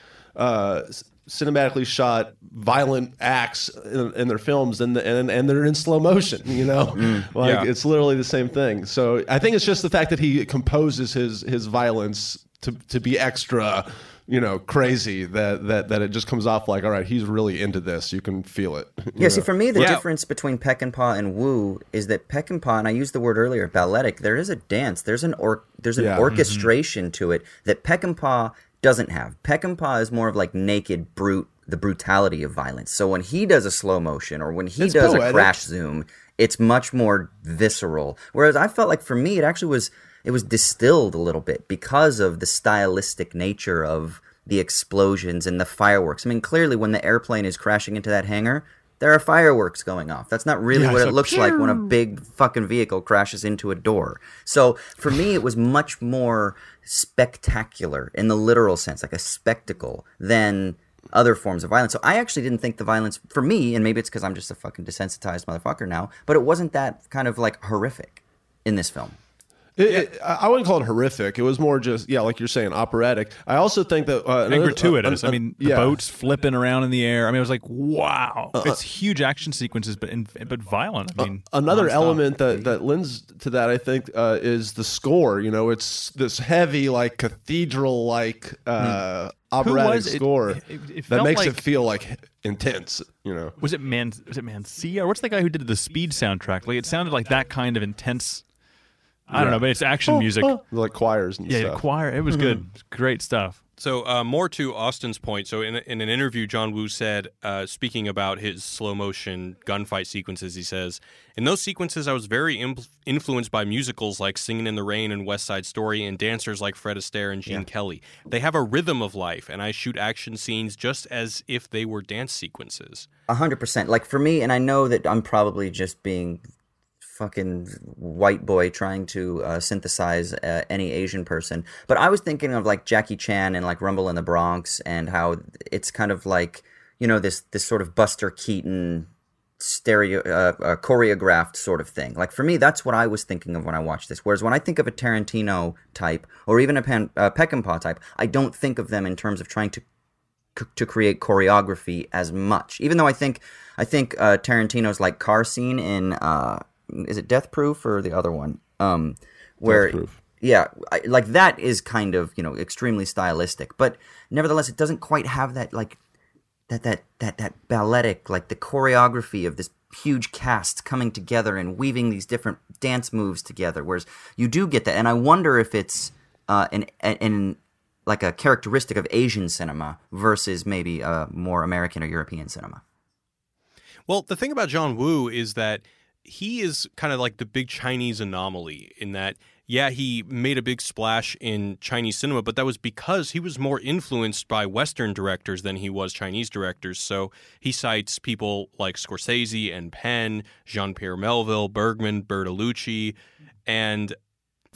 shot violent acts in their films, and they're in slow motion. It's literally the same thing. So I think it's just the fact that he composes his violence to be extra, crazy that it just comes off like, all right, he's really into this. You can feel it. Yeah, see, for me, the difference between Peckinpah and Woo is that Peckinpah, and I used the word earlier, balletic, there is a dance. There's an orchestration to it that Peckinpah doesn't have. Peckinpah is more of like naked brute, the brutality of violence. So when he does a slow motion or when he does a crash zoom, it's much more visceral. Whereas I felt like for me, it actually was distilled a little bit because of the stylistic nature of the explosions and the fireworks. I mean, clearly when the airplane is crashing into that hangar, there are fireworks going off. That's not really what it looks like when a big fucking vehicle crashes into a door. So for me, it was much more spectacular in the literal sense, like a spectacle, than other forms of violence. So I actually didn't think the violence, for me, and maybe it's because I'm just a fucking desensitized motherfucker now, but it wasn't that kind of like horrific in this film. I wouldn't call it horrific. It was more just, like you're saying, operatic. I also think that... and gratuitous. I mean, the boats flipping around in the air. I mean, it was like, wow. It's huge action sequences, but violent. I mean, another element that lends to that, I think, is the score. It's this heavy, like, cathedral-like operatic score that makes it feel, like, intense, Was it Mancia? What's the guy who did the Speed soundtrack? Like, it sounded like that kind of intense... I don't know, but it's action music. Like choirs and stuff. Yeah, choir. It was good. It's great stuff. So more to Austin's point. So in an interview, John Woo said, speaking about his slow motion gunfight sequences, he says, "In those sequences, I was very influenced by musicals like Singin' in the Rain and West Side Story and dancers like Fred Astaire and Gene Kelly. They have a rhythm of life, and I shoot action scenes just as if they were dance sequences." 100%. Like for me, and I know that I'm probably just being fucking white boy trying to synthesize any Asian person, but I was thinking of like Jackie Chan and like Rumble in the Bronx, and how it's kind of like, this sort of Buster Keaton choreographed sort of thing. Like for me, that's what I was thinking of when I watched this. Whereas when I think of a Tarantino type or even a Peckinpah type, I don't think of them in terms of trying to create choreography as much. Even though I think Tarantino's like car scene in is it Death Proof or the other one? Where Death Proof. Yeah, like that is kind of, extremely stylistic, but nevertheless, it doesn't quite have that like that balletic, like the choreography of this huge cast coming together and weaving these different dance moves together. Whereas you do get that, and I wonder if it's in like a characteristic of Asian cinema versus maybe more American or European cinema. Well, the thing about John Woo is that he is kind of like the big Chinese anomaly in that, he made a big splash in Chinese cinema, but that was because he was more influenced by Western directors than he was Chinese directors. So he cites people like Scorsese and Penn, Jean-Pierre Melville, Bergman, Bertolucci, and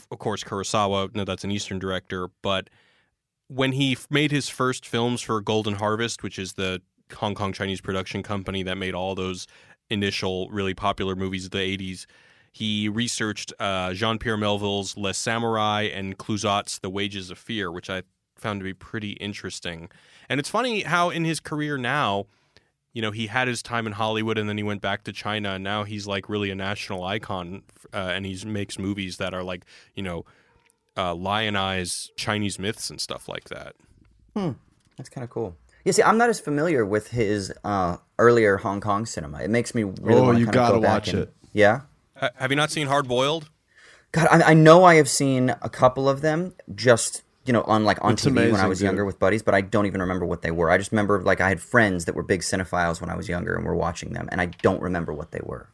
of course, Kurosawa. No, that's an Eastern director. But when he made his first films for Golden Harvest, which is the Hong Kong Chinese production company that made all those initial really popular movies of the 80s, he researched Jean-Pierre Melville's Les Samurai and Clouzot's The Wages of Fear, which I found to be pretty interesting. And it's funny how in his career now, you know, he had his time in Hollywood and then he went back to China, and now he's like really a national icon, and he makes movies that are like, you know, lionize Chinese myths and stuff like that. That's kind of cool. Yeah, see, I'm not as familiar with his earlier Hong Kong cinema. It makes me really want to you kind of gotta go back watch and, it. Yeah? Have you not seen Hard Boiled? God, I know I have seen a couple of them just, you know, on It's TV when I amazing, was dude. younger with buddies, but I don't even remember what they were. I just remember, like, I had friends that were big cinephiles when I was younger and were watching them, and I don't remember what they were.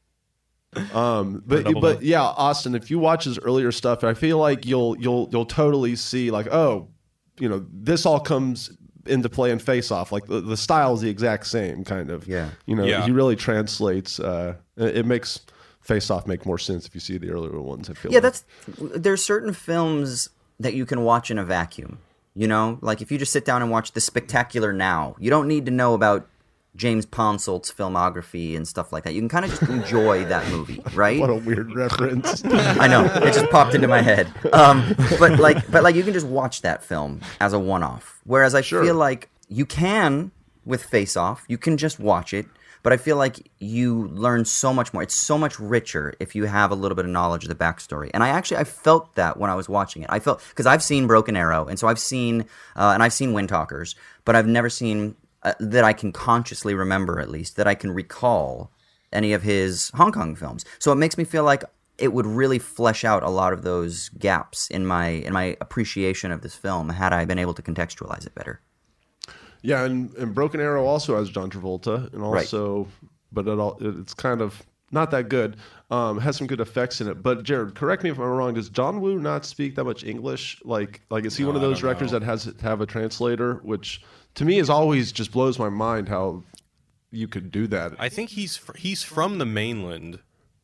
But yeah, Austin, if you watch his earlier stuff, I feel like you'll totally see like, oh, you know, this all comes into play in Face Off. Like the style is the exact same kind of. Yeah. You know, Yeah. he really translates. It makes Face Off make more sense if you see the earlier ones. I feel. Yeah, like. there's certain films that you can watch in a vacuum. You know, like if you just sit down and watch The Spectacular Now, you don't need to know about James Ponsolt's filmography and stuff like that. You can kind of just enjoy that movie, right? What a weird reference. I know, it just popped into my head. But like you can just watch that film as a one-off. Whereas I feel like you can with Face Off, you can just watch it. But I feel like you learn so much more. It's so much richer if you have a little bit of knowledge of the backstory. And I felt that when I was watching it. I felt, because I've seen Broken Arrow, and so I've seen, and I've seen Wind Talkers, but I've never seen, that I can consciously remember at least, that I can recall any of his Hong Kong films. So it makes me feel like it would really flesh out a lot of those gaps in my appreciation of this film had I been able to contextualize it better. Yeah, and Broken Arrow also has John Travolta, and also, but it's kind of not that good. Has some good effects in it. But Jared, correct me if I'm wrong. Does John Woo not speak that much English? Like is he one of those directors that has to have a translator? Which to me is always just blows my mind how you could do that. I think he's from the mainland,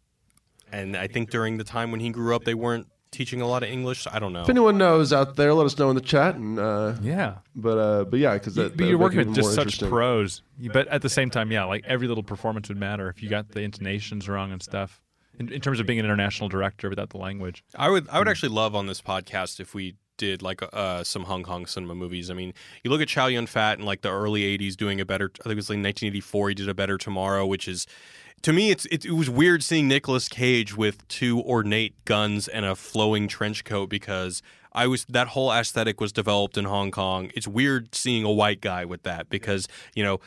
and I think during the time when he grew up, they weren't teaching a lot of English. I don't know. If anyone knows out there, let us know in the chat. And Yeah. but yeah, because But you're working with just such pros. But at the same time, yeah, like every little performance would matter if you got the intonations wrong and stuff. In terms of being an international director without the language. I would actually love on this podcast if we did like some Hong Kong cinema movies. I mean, you look at Chow Yun-fat in like the early 80s doing a better, I think it was like 1984, he did A Better Tomorrow, which is, to me, it was weird seeing Nicolas Cage with two ornate guns and a flowing trench coat, because that whole aesthetic was developed in Hong Kong. It's weird seeing a white guy with that because, you know,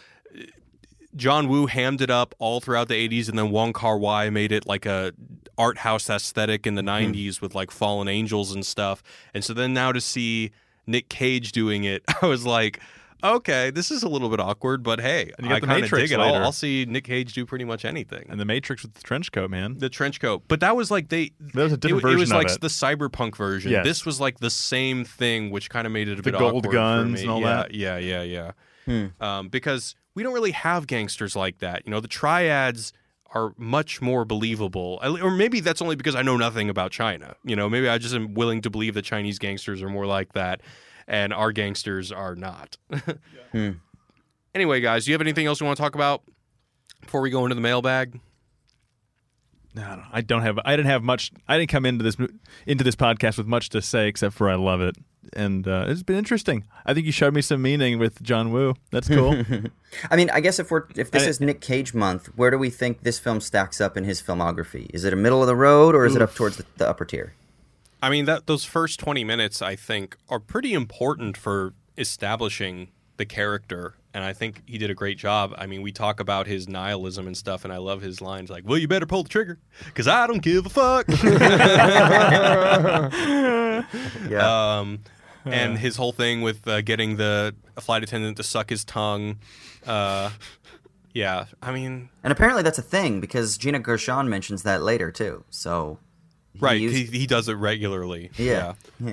John Woo hammed it up all throughout the 80s, and then Wong Kar-wai made it like a art house aesthetic in the 90s with like Fallen Angels and stuff. And so then now to see Nick Cage doing it, I was like, okay, this is a little bit awkward, but hey, And you got I The kind of Matrix dig it. later. I'll see Nick Cage do pretty much anything. And the Matrix with the trench coat, man. The trench coat, but that was like That was a different it was version of like it. the cyberpunk version. Yes. This was like the same thing, which kind of made it a The bit gold awkward guns for me. and all that. Yeah. Because we don't really have gangsters like that. You know, the triads are much more believable. Or maybe that's only because I know nothing about China. You know, maybe I just am willing to believe that Chinese gangsters are more like that, and our gangsters are not. Anyway, guys, do you have anything else you want to talk about before we go into the mailbag? No, I didn't have much. I didn't come into this podcast with much to say except for I love it, and it's been interesting. I think you showed me some meaning with John Woo. That's cool. I mean, I guess if this is Nick Cage month, where do we think this film stacks up in his filmography? Is it a middle of the road, or is it up towards the upper tier? I mean, those first 20 minutes, I think, are pretty important for establishing the character, and I think he did a great job. I mean, we talk about his nihilism and stuff, and I love his lines like, well, you better pull the trigger, because I don't give a fuck. Yeah. And his whole thing with getting the flight attendant to suck his tongue. Yeah, I mean... And apparently that's a thing, because Gina Gershon mentions that later, too. So... He does it regularly. Yeah.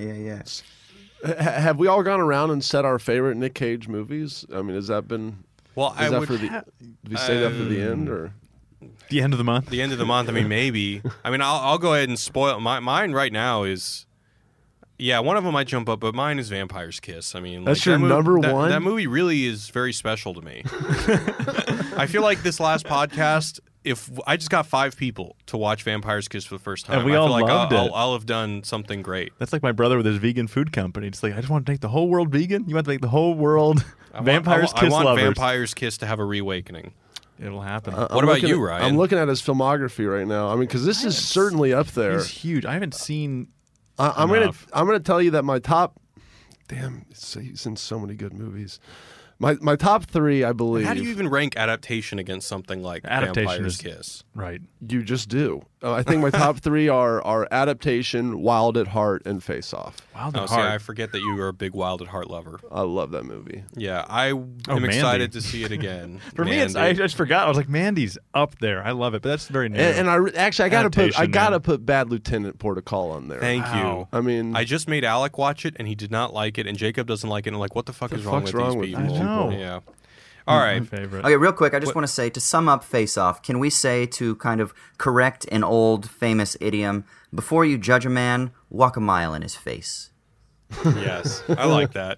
Have we all gone around and said our favorite Nick Cage movies? I mean, has that been? Well, Did we save that for the end, or? The end of the month. The end of the month. I mean, maybe. I mean, I'll go ahead and spoil mine right now is. Yeah, one of them might jump up, but mine is Vampire's Kiss. I mean, that's your number one? That movie really is very special to me. I feel like this last podcast, if I just got 5 people to watch Vampire's Kiss for the first time, and we I all feel like loved it. I'll have done something great. That's like my brother with his vegan food company. It's like, I just want to make the whole world vegan. You want to make the whole world Vampire's Kiss lovers. I want Vampire's Kiss to have a reawakening. It'll happen. What about you, Ryan? I'm looking at his filmography right now. I mean, because this is certainly up there. He's huge. I haven't seen. I'm gonna tell you that my top. Damn, he's in so many good movies. My top 3, I believe. How do you even rank adaptation against something like Vampire's Kiss? Right. You just do. I think my top 3 are Adaptation, Wild at Heart, and Face Off. Wild at at Heart. Heart. I forget that you were a big Wild at Heart lover. I love that movie. Yeah, I am excited to see it again. For me, I just forgot. I was like, Mandy's up there. I love it, but that's very new. And I gotta put Bad Lieutenant Portugal on there. Thank you. I mean, I just made Alec watch it, and he did not like it, and Jacob doesn't like it. And I'm like, what the fuck is wrong with these people? I know. Yeah. All right. My favorite. Okay, real quick, I just want to say, to sum up Face Off, can we say, to kind of correct an old famous idiom, before you judge a man, walk a mile in his face? Yes, I like that.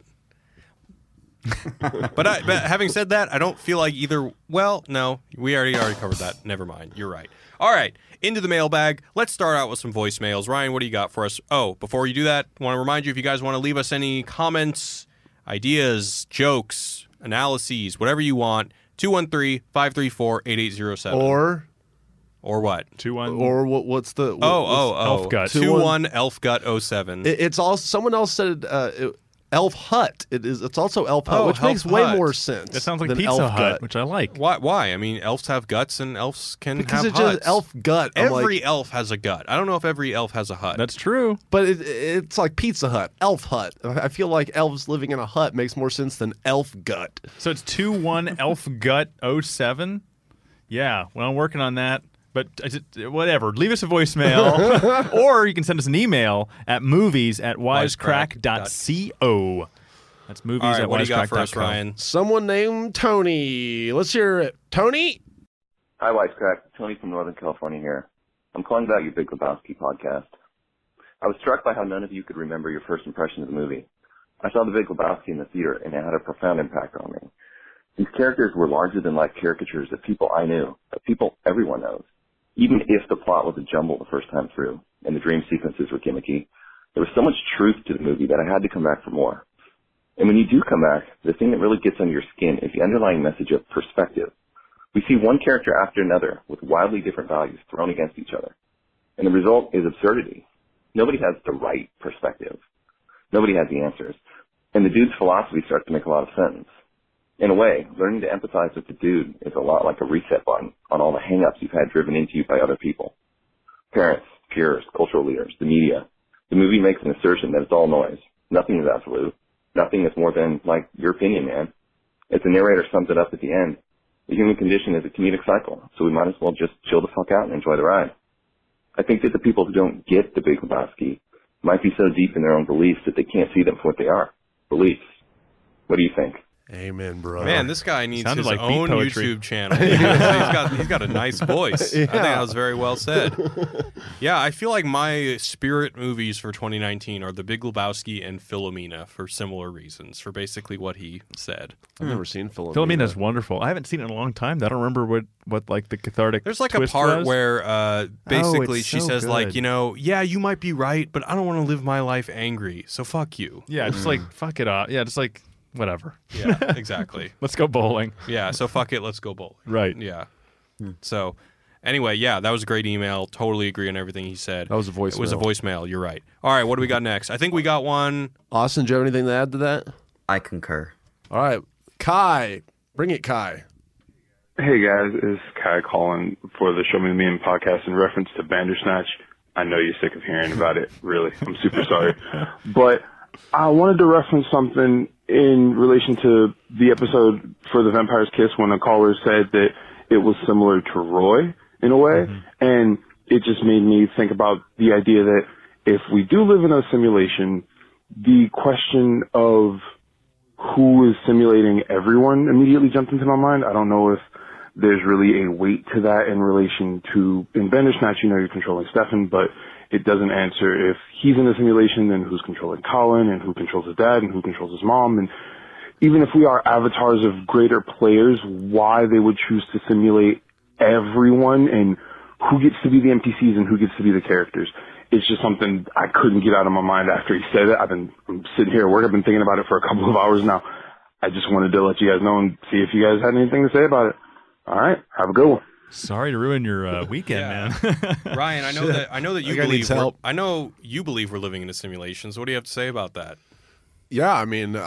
But having said that, I don't feel like either. Well, no, we already covered that. Never mind. You're right. All right, into the mailbag. Let's start out with some voicemails. Ryan, what do you got for us? Oh, before you do that, I want to remind you, if you guys want to leave us any comments, ideas, jokes, analyses, whatever you want, 213-534-8807. Or what? 21. Or what's the Elf Gut. 21 Elf Gut 07. It's all. Someone else said Elf Hut. It's also Elf Hut, which Elf makes way Hut. more sense. That sounds like than Pizza Elf Hut, Gut. which I like. Why? I mean, elves have guts and elves can Because have it's huts. just Elf Gut. I'm Every like, elf has a gut. I don't know if every elf has a hut. That's true. but it's like Pizza Hut, Elf Hut. I feel like elves living in a hut makes more sense than Elf Gut. So it's 21 Elf Gut 07? Yeah, well, I'm working on that. But whatever. Leave us a voicemail. Or you can send us an email at movies@wisecrack.co. That's movies All right, at what do you got for us, wisecrack.co. Ryan? Someone named Tony. Let's hear it. Tony? Hi, Wisecrack. Tony from Northern California here. I'm calling about your Big Lebowski podcast. I was struck by how none of you could remember your first impression of the movie. I saw the Big Lebowski in the theater, and it had a profound impact on me. These characters were larger-than-life caricatures of people I knew, of people everyone knows. Even if the plot was a jumble the first time through, and the dream sequences were gimmicky, there was so much truth to the movie that I had to come back for more. And when you do come back, the thing that really gets under your skin is the underlying message of perspective. We see one character after another with wildly different values thrown against each other. And the result is absurdity. Nobody has the right perspective. Nobody has the answers. And the dude's philosophy starts to make a lot of sense. In a way, learning to empathize with the dude is a lot like a reset button on all the hang-ups you've had driven into you by other people. Parents, peers, cultural leaders, the media. The movie makes an assertion that it's all noise. Nothing is absolute. Nothing is more than, like, your opinion, man. As the narrator sums it up at the end, the human condition is a comedic cycle, so we might as well just chill the fuck out and enjoy the ride. I think that the people who don't get the Big Lebowski might be so deep in their own beliefs that they can't see them for what they are. Beliefs. What do you think? Amen, bro. Man, this guy needs Sounded his like beat own poetry. YouTube channel. He's got a nice voice. I think that was very well said. Yeah, I feel like my spirit movies for 2019 are The Big Lebowski and Philomena for similar reasons, for basically what he said. I've never seen Philomena. Philomena's wonderful. I haven't seen it in a long time. I don't remember what like the cathartic. There's like a twist part was. where basically it's she so says good. like, yeah, you might be right, but I don't want to live my life angry, so fuck you. Yeah, just like fuck it up. Yeah, just like whatever. Yeah, exactly. Let's go bowling. Yeah, so fuck it, let's go bowling. Right. Yeah. So, anyway, yeah, that was a great email. Totally agree on everything he said. That was a voicemail. It was a voicemail. You're right. All right, what do we got next? I think we got one. Austin, do you have anything to add to that? I concur. All right. Kai. Bring it, Kai. Hey guys, it's Kai calling for the Show Me the Meme podcast in reference to Bandersnatch. I know you're sick of hearing about it, really. I'm super sorry. But I wanted to reference something in relation to the episode for The Vampire's Kiss when a caller said that it was similar to Roy in a way. And it just made me think about the idea that if we do live in a simulation, the question of who is simulating everyone immediately jumped into my mind. I don't know if there's really a weight to that in relation to, in Bandersnatch, you know, you're controlling Stefan, but it doesn't answer if he's in the simulation, then who's controlling Colin, and who controls his dad, and who controls his mom. And even if we are avatars of greater players, why they would choose to simulate everyone, and who gets to be the NPCs and who gets to be the characters. It's just something I couldn't get out of my mind after he said it. I'm sitting here at work. I've been thinking about it for a couple of hours now. I just wanted to let you guys know and see if you guys had anything to say about it. All right. Have a good one. Sorry to ruin your weekend, man. Ryan, I know that you believe we're living in a simulation. So what do you have to say about that? Yeah, I mean,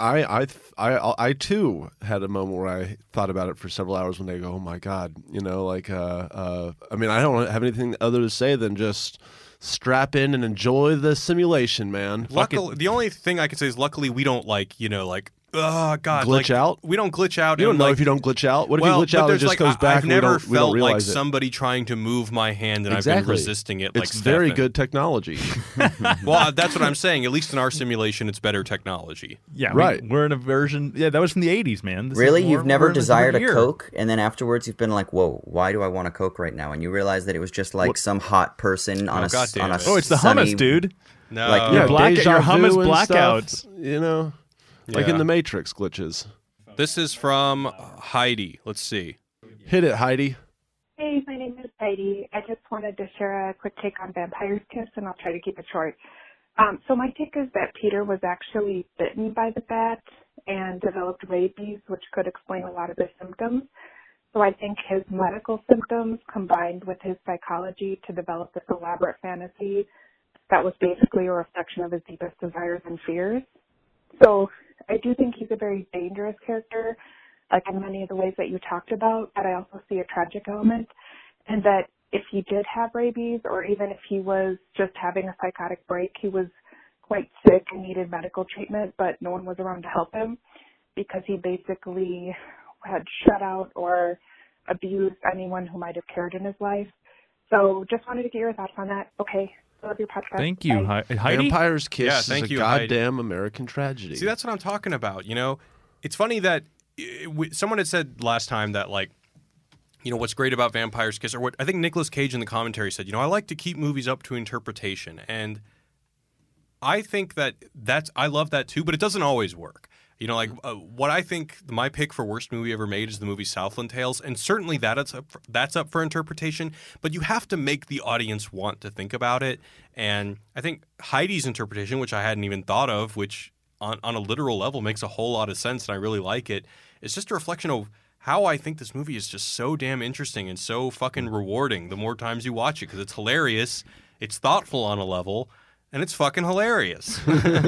I too had a moment where I thought about it for several hours when they go, oh my God, you know, like, I mean, I don't have anything other to say than just strap in and enjoy the simulation, man. Luckily, the only thing I can say is luckily we don't oh God, glitch out. We don't glitch out. You don't know if you don't glitch out. What if you glitch out and it just goes back? I've never felt like it. somebody trying to move my hand and I've been resisting it. It's very good technology. Well, that's what I'm saying. At least in our simulation, it's better technology. Yeah, right. We're in a version. Yeah, that was from the '80s, man. Really, you've never desired a Coke, and then afterwards you've been like, "Whoa, why do I want a Coke right now?" And you realize that it was just like some hot person on a it's the hummus, dude. No, like your hummus blackouts. You know. Like in the Matrix glitches. This is from Heidi. Let's see. Hit it, Heidi. Hey, my name is Heidi. I just wanted to share a quick take on Vampire's Kiss, and I'll try to keep it short. So my take is that Peter was actually bitten by the bat and developed rabies, which could explain a lot of his symptoms. So I think his medical symptoms combined with his psychology to develop this elaborate fantasy that was basically a reflection of his deepest desires and fears. So I do think he's a very dangerous character, like in many of the ways that you talked about, but I also see a tragic element, and that if he did have rabies, or even if he was just having a psychotic break, he was quite sick and needed medical treatment, but no one was around to help him because he basically had shut out or abused anyone who might have cared in his life. So just wanted to get your thoughts on that. Okay. Love your podcast. Thank you, Heidi. Vampire's Kiss is a goddamn Heidi. American tragedy. See, that's what I'm talking about. You know, it's funny that someone had said last time that, like, you know, what's great about Vampire's Kiss, or what I think Nicolas Cage in the commentary said, you know, I like to keep movies up to interpretation. And I think I love that too, but it doesn't always work. You know, like what I think my pick for worst movie ever made is the movie Southland Tales, and certainly that's up for interpretation. But you have to make the audience want to think about it. And I think Heidi's interpretation, which I hadn't even thought of, which on a literal level makes a whole lot of sense, and I really like it. It's just a reflection of how I think this movie is just so damn interesting and so fucking rewarding the more times you watch it, because it's hilarious, it's thoughtful on a level. And it's fucking hilarious.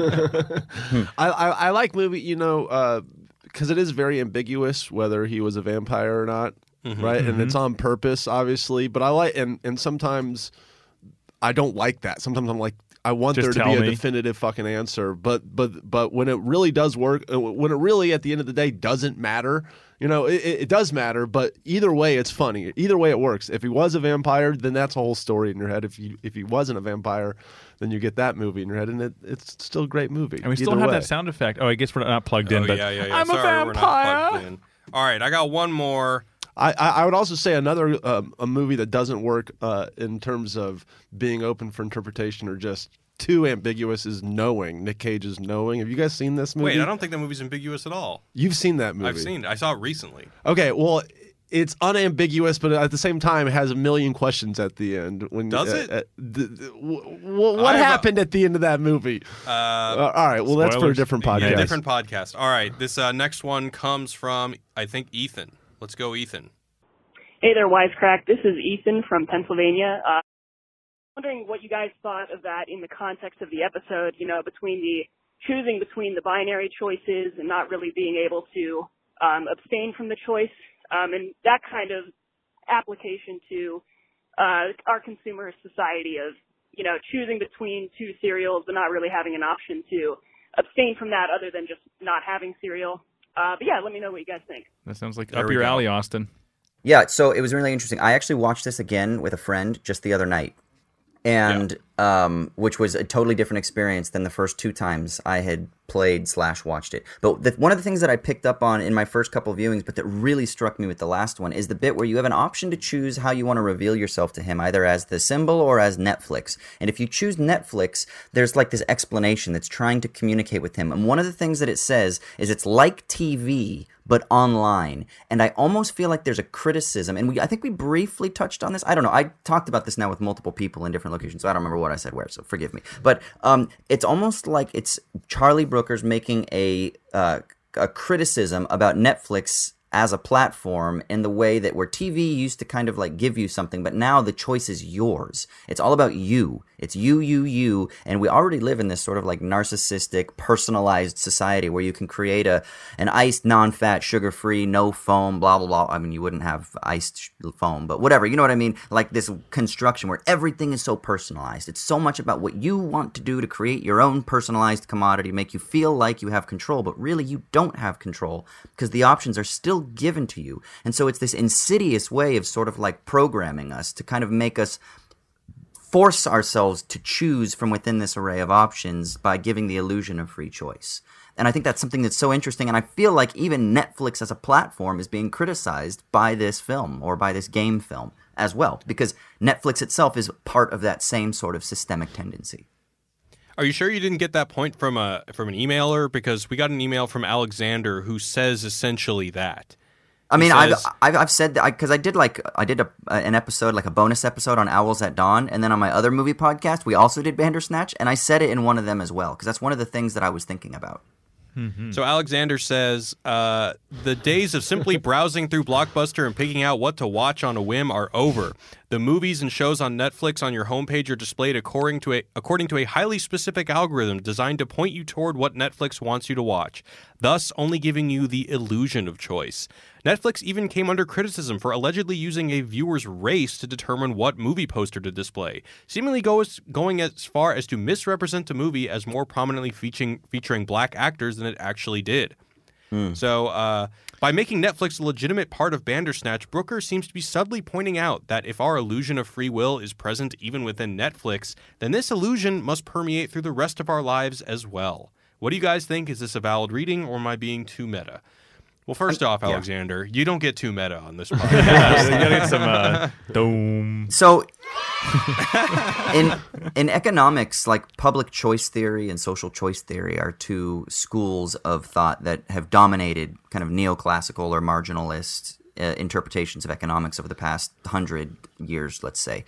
I like movie, you know, because it is very ambiguous whether he was a vampire or not, right? And it's on purpose, obviously. But I like, and sometimes I don't like that. Sometimes I'm like, I want Just there to be tell a me. definitive fucking answer. But when it really does work, when it really at the end of the day doesn't matter, you know, it does matter. But either way, it's funny. Either way, it works. If he was a vampire, then that's a whole story in your head. If he wasn't a vampire, then you get that movie in your head, and it's still a great movie. And we still have that sound effect. Oh, I guess we're not plugged in, but yeah. I'm Sorry, a vampire. we're not plugged in. All right, I got one more. I would also say another a movie that doesn't work in terms of being open for interpretation or just too ambiguous is Knowing. Nick Cage's Knowing. Have you guys seen this movie? Wait, I don't think that movie's ambiguous at all. You've seen that movie. I've seen it. I saw it recently. Okay, well, it's unambiguous, but at the same time, it has a million questions at the end. Does it? What happened at the end of that movie? All right, well, that's for a different podcast. Yeah, different podcast. All right, this next one comes from, I think, Ethan. Let's go, Ethan. Hey there, Wisecrack. This is Ethan from Pennsylvania. Wondering what you guys thought of that in the context of the episode, you know, choosing between the binary choices and not really being able to abstain from the choice, and that kind of application to our consumer society of, you know, choosing between two cereals but not really having an option to abstain from that other than just not having cereal. But yeah, let me know what you guys think. That sounds like up your alley, Austin. Yeah, so it was really interesting. I actually watched this again with a friend just the other night. And which was a totally different experience than the first 2 times I had played/watched it. But one of the things that I picked up on in my first couple of viewings, but that really struck me with the last one, is the bit where you have an option to choose how you want to reveal yourself to him, either as the symbol or as Netflix. And if you choose Netflix, there's like this explanation that's trying to communicate with him. And one of the things that it says is it's like TV, but online. And I almost feel like there's a criticism, and I think we briefly touched on this. I don't know. I talked about this now with multiple people in different locations, so I don't remember what I said where, so forgive me. But it's almost like it's Charlie Brooker's making a criticism about Netflix as a platform in the way that where TV used to kind of like give you something, but now the choice is yours. It's all about you. It's you, and we already live in this sort of like narcissistic, personalized society where you can create an iced, non-fat, sugar-free, no foam, blah, blah, blah. I mean, you wouldn't have iced foam, but whatever, you know what I mean? Like this construction where everything is so personalized. It's so much about what you want to do to create your own personalized commodity, make you feel like you have control, but really you don't have control because the options are still given to you. And so it's this insidious way of sort of like programming us to kind of make us force ourselves to choose from within this array of options by giving the illusion of free choice. And I think that's something that's so interesting, and I feel like even Netflix as a platform is being criticized by this film or by this game film as well, because Netflix itself is part of that same sort of systemic tendency. Are you sure you didn't get that point from an emailer? Because we got an email from Alexander who says essentially that. I mean, I've said that because I did an episode, like a bonus episode on Owls at Dawn, and then on my other movie podcast, we also did Bandersnatch, and I said it in one of them as well because that's one of the things that I was thinking about. Mm-hmm. So Alexander says, the days of simply browsing through Blockbuster and picking out what to watch on a whim are over. The movies and shows on Netflix on your homepage are displayed according to a highly specific algorithm designed to point you toward what Netflix wants you to watch, thus only giving you the illusion of choice. Netflix even came under criticism for allegedly using a viewer's race to determine what movie poster to display, seemingly going as far as to misrepresent the movie as more prominently featuring black actors than it actually did. So by making Netflix a legitimate part of Bandersnatch, Brooker seems to be subtly pointing out that if our illusion of free will is present even within Netflix, then this illusion must permeate through the rest of our lives as well. What do you guys think? Is this a valid reading, or am I being too meta? Well, first off, Alexander, you don't get too meta on this podcast. You gotta get some dome. So, in economics, like public choice theory and social choice theory are two schools of thought that have dominated kind of neoclassical or marginalist interpretations of economics over the past 100 years, let's say.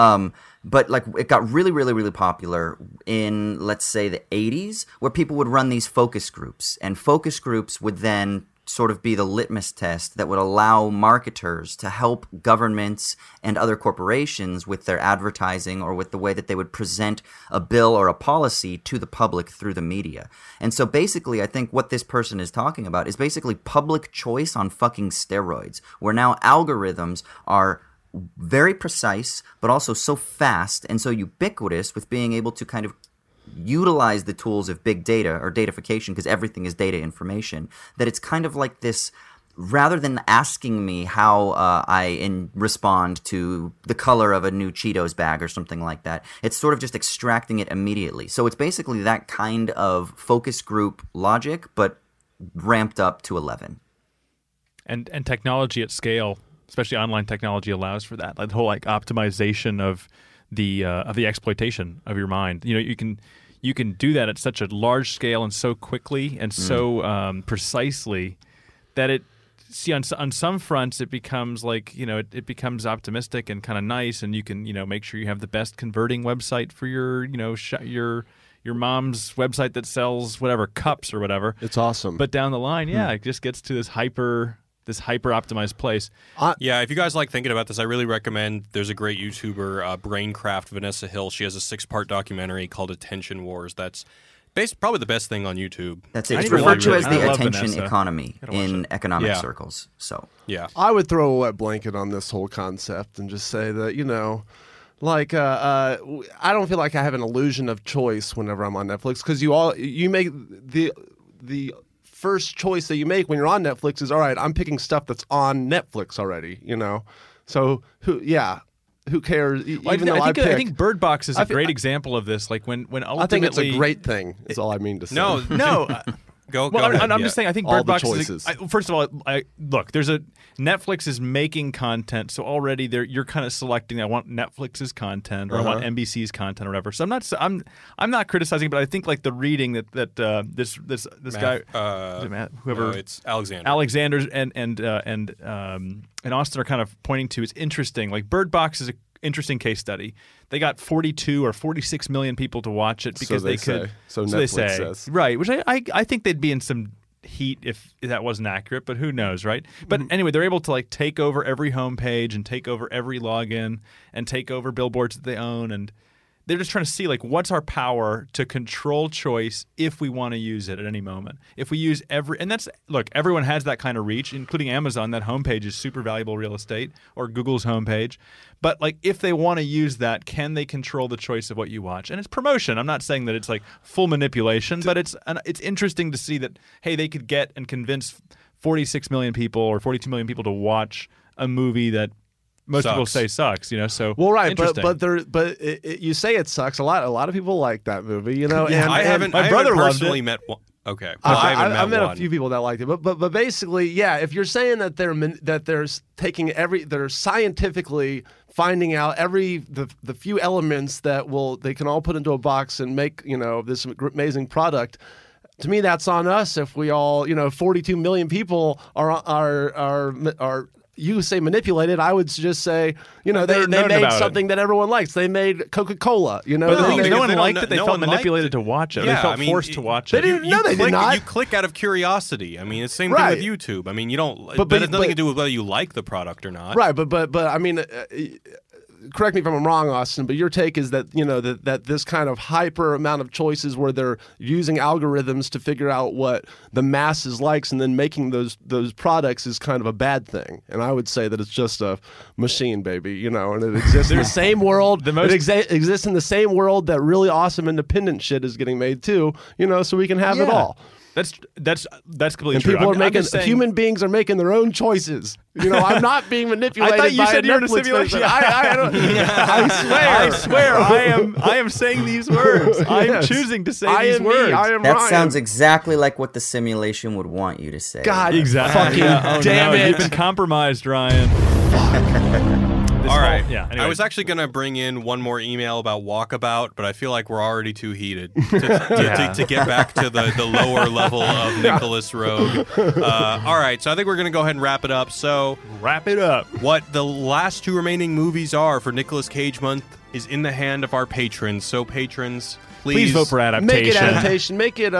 But like it got really, really, really popular in, let's say, the 80s, where people would run these focus groups, and focus groups would then sort of be the litmus test that would allow marketers to help governments and other corporations with their advertising or with the way that they would present a bill or a policy to the public through the media. And so basically, I think what this person is talking about is basically public choice on fucking steroids, where now algorithms are very precise, but also so fast and so ubiquitous with being able to kind of utilize the tools of big data or datafication, because everything is data information, that it's kind of like this, rather than asking me how I respond to the color of a new Cheetos bag or something like that, it's sort of just extracting it immediately. So it's basically that kind of focus group logic, but ramped up to 11. And technology at scale, especially online technology, allows for that. Like the whole like optimization of the exploitation of your mind. You know, you can do that at such a large scale and so quickly and so precisely that on some fronts it becomes like, you know, it becomes optimistic and kind of nice, and you can, you know, make sure you have the best converting website for your, you know, your mom's website that sells whatever cups or whatever. It's awesome. But down the line, it just gets to this hyper optimized place. Yeah, if you guys like thinking about this, I really recommend, there's a great YouTuber, Braincraft, Vanessa Hill. She has a 6-part documentary called Attention Wars. That's probably the best thing on YouTube. That's it. It's referred to as the attention economy in economic circles. So yeah, I would throw a wet blanket on this whole concept and just say that, you know, like I don't feel like I have an illusion of choice whenever I'm on Netflix, because you make the first choice that you make when you're on Netflix is, all right, I'm picking stuff that's on Netflix already, you know? So, who cares? Well, Even though I think Bird Box is a great example of this. Like when ultimately, I think it's a great thing. Is all I mean to say. No. Go ahead. I'm just saying. I think All Bird the Box. choices. First of all, look. Netflix is making content, so already you're kind of selecting. I want Netflix's content, or I want NBC's content, or whatever. So I'm not criticizing, but I think like the reading that this guy, whoever, no, it's Alexander. Alexander's and Austin are kind of pointing to is interesting. Like Bird Box is an interesting case study. They got 42 or 46 million people to watch it because they could. say. So they Netflix say. says. Right, which I think they'd be in some heat if that wasn't accurate, but who knows, right? But anyway, they're able to like take over every homepage and take over every login and take over billboards that they own, and they're just trying to see like what's our power to control choice if we want to use it at any moment. If we use everyone has that kind of reach, including Amazon. That homepage is super valuable real estate, or Google's homepage. But like if they want to use that, can they control the choice of what you watch? And it's promotion. I'm not saying that it's like full manipulation, but it's interesting to see that, hey, they could get and convince 46 million people or 42 million people to watch a movie that most people say sucks, So well, right, interesting. but you say it sucks. A lot of people like that movie, Yeah, and I haven't. my I brother haven't loved personally it. met one. Okay, well, I met one. a few people that liked it, but basically, yeah. If you're saying that they're taking they're scientifically finding out the few elements that they can all put into a box and make this amazing product. To me, that's on us. If we all 42 million people are you say manipulated, I would just say, they made something that everyone likes. They made Coca-Cola, But the thing is, no one liked it. They felt manipulated to watch it. Yeah, They felt forced to watch it. They didn't. No, they did not. You click out of curiosity. I mean, it's the same Right. thing with YouTube. I mean, you don't. But But it has nothing to do with whether you like the product or not. Right, but I mean, correct me if I'm wrong, Austin, but your take is that that this kind of hyper amount of choices where they're using algorithms to figure out what the masses likes and then making those products is kind of a bad thing. And I would say that it's just a machine, baby, and it exists in the same world. It exists in the same world that really awesome independent shit is getting made too. So we can have it all. That's completely And true. people I'm just saying, human beings are making their own choices. I'm not being manipulated. I thought you by said a you were in a Netflix simulation. person. I swear. I am saying these words. I'm choosing to say these words. I am That Ryan. sounds exactly like what the simulation would want you to say. God, Exactly. fucking damn it. You've been compromised, Ryan. All right. Yeah. Anyway. I was actually going to bring in one more email about Walkabout, but I feel like we're already too heated to get back to the lower level of Nicholas Rogue. All right. So I think we're going to go ahead and wrap it up. So wrap it up. What the last two remaining movies are for Nicolas Cage month is in the hand of our patrons. So patrons, please vote for adaptation. Make it adaptation. Make it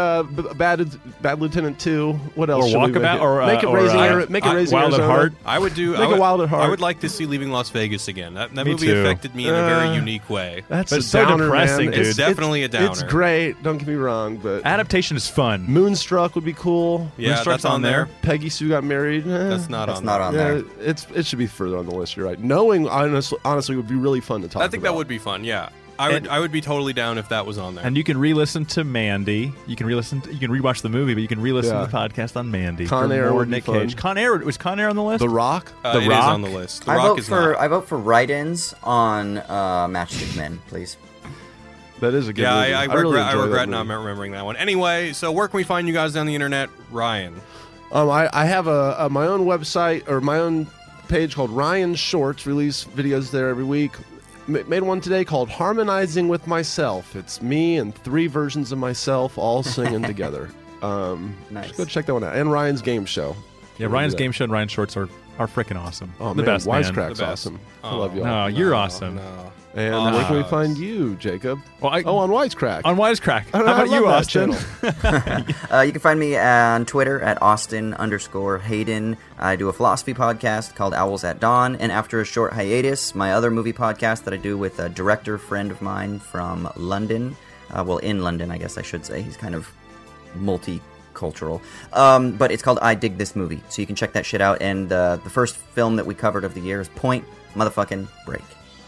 Bad Lieutenant 2. What else? Or should we make Walkabout, it? or make it or, Raising make it Raising Wild at Arizona. Heart. I would do. Make it Wild at Heart. I would like to see Leaving Las Vegas again. That Me movie too. affected me in a very unique way. That's But a it's so downer, depressing, man. dude. It's definitely a downer. It's great. Don't get me wrong, but Adaptation is fun. Moonstruck would be cool. Yeah, Moonstruck's that's on there. Peggy Sue Got Married. That's not That's on not there. on there. It should be further on the list. You're right. Knowing honestly would be really fun to talk. I think that about. would be fun. Yeah, I would be totally down if that was on there. And you can re-listen to Mandy. You can rewatch the movie, but you can re-listen to the podcast on Mandy. Con for Air more would be Nick fun. Cage. Was Con Air on the list? The Rock. The it is Rock? on the list. The Rock is not. I vote for write-ins on Matchstick Men, please. That is a good Yeah, movie. I really regret enjoy not that movie. remembering that one. Anyway, so where can we find you guys on the internet, Ryan? I have my own website or my own page called Ryan Shorts. Release videos there every week. Made one today called Harmonizing with Myself. It's me and 3 versions of myself all singing together. Nice. Just go check that one out. And Ryan's Game Show. Yeah, Ryan's Game Show and Ryan Shorts are freaking awesome. Oh, the man, best, man. Wisecrack's The best. awesome. I love y'all. No, you're awesome. No. And where can we find you, Jacob? Well, on Wisecrack. On Wisecrack. How I about you, love that Austin? You can find me on Twitter at Austin_Hayden. I do a philosophy podcast called Owls at Dawn. And after a short hiatus, my other movie podcast that I do with a director friend of mine from London. In London, I guess I should say. He's kind of multicultural. But it's called I Dig This Movie. So you can check that shit out. And the first film that we covered of the year is Point Motherfucking Break.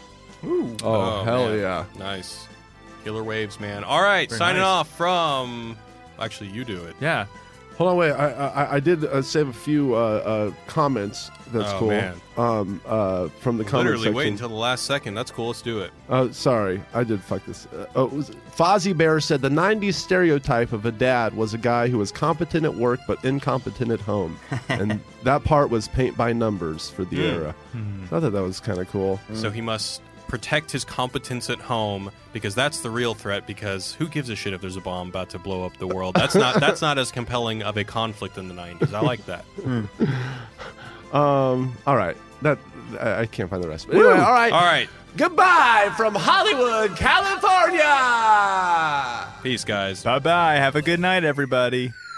Oh, hell man. yeah. Nice. Killer waves, man. All right, Very signing nice. off from... Actually, you do it. Yeah. Hold on, wait. I did save a few comments. That's cool. Man. From the comment Literally section. wait until the last second. That's cool. Let's do it. Sorry, I did fuck this. Fozzie Bear said the 90s stereotype of a dad was a guy who was competent at work but incompetent at home. And that part was paint by numbers for the era. So I thought that was kind of cool. So he must protect his competence at home because that's the real threat, because who gives a shit if there's a bomb about to blow up the world? That's not as compelling of a conflict in the 90s. I like that. All right. I can't find the rest. But anyway, all right. Goodbye from Hollywood, California. Peace, guys. Bye-bye. Have a good night, everybody.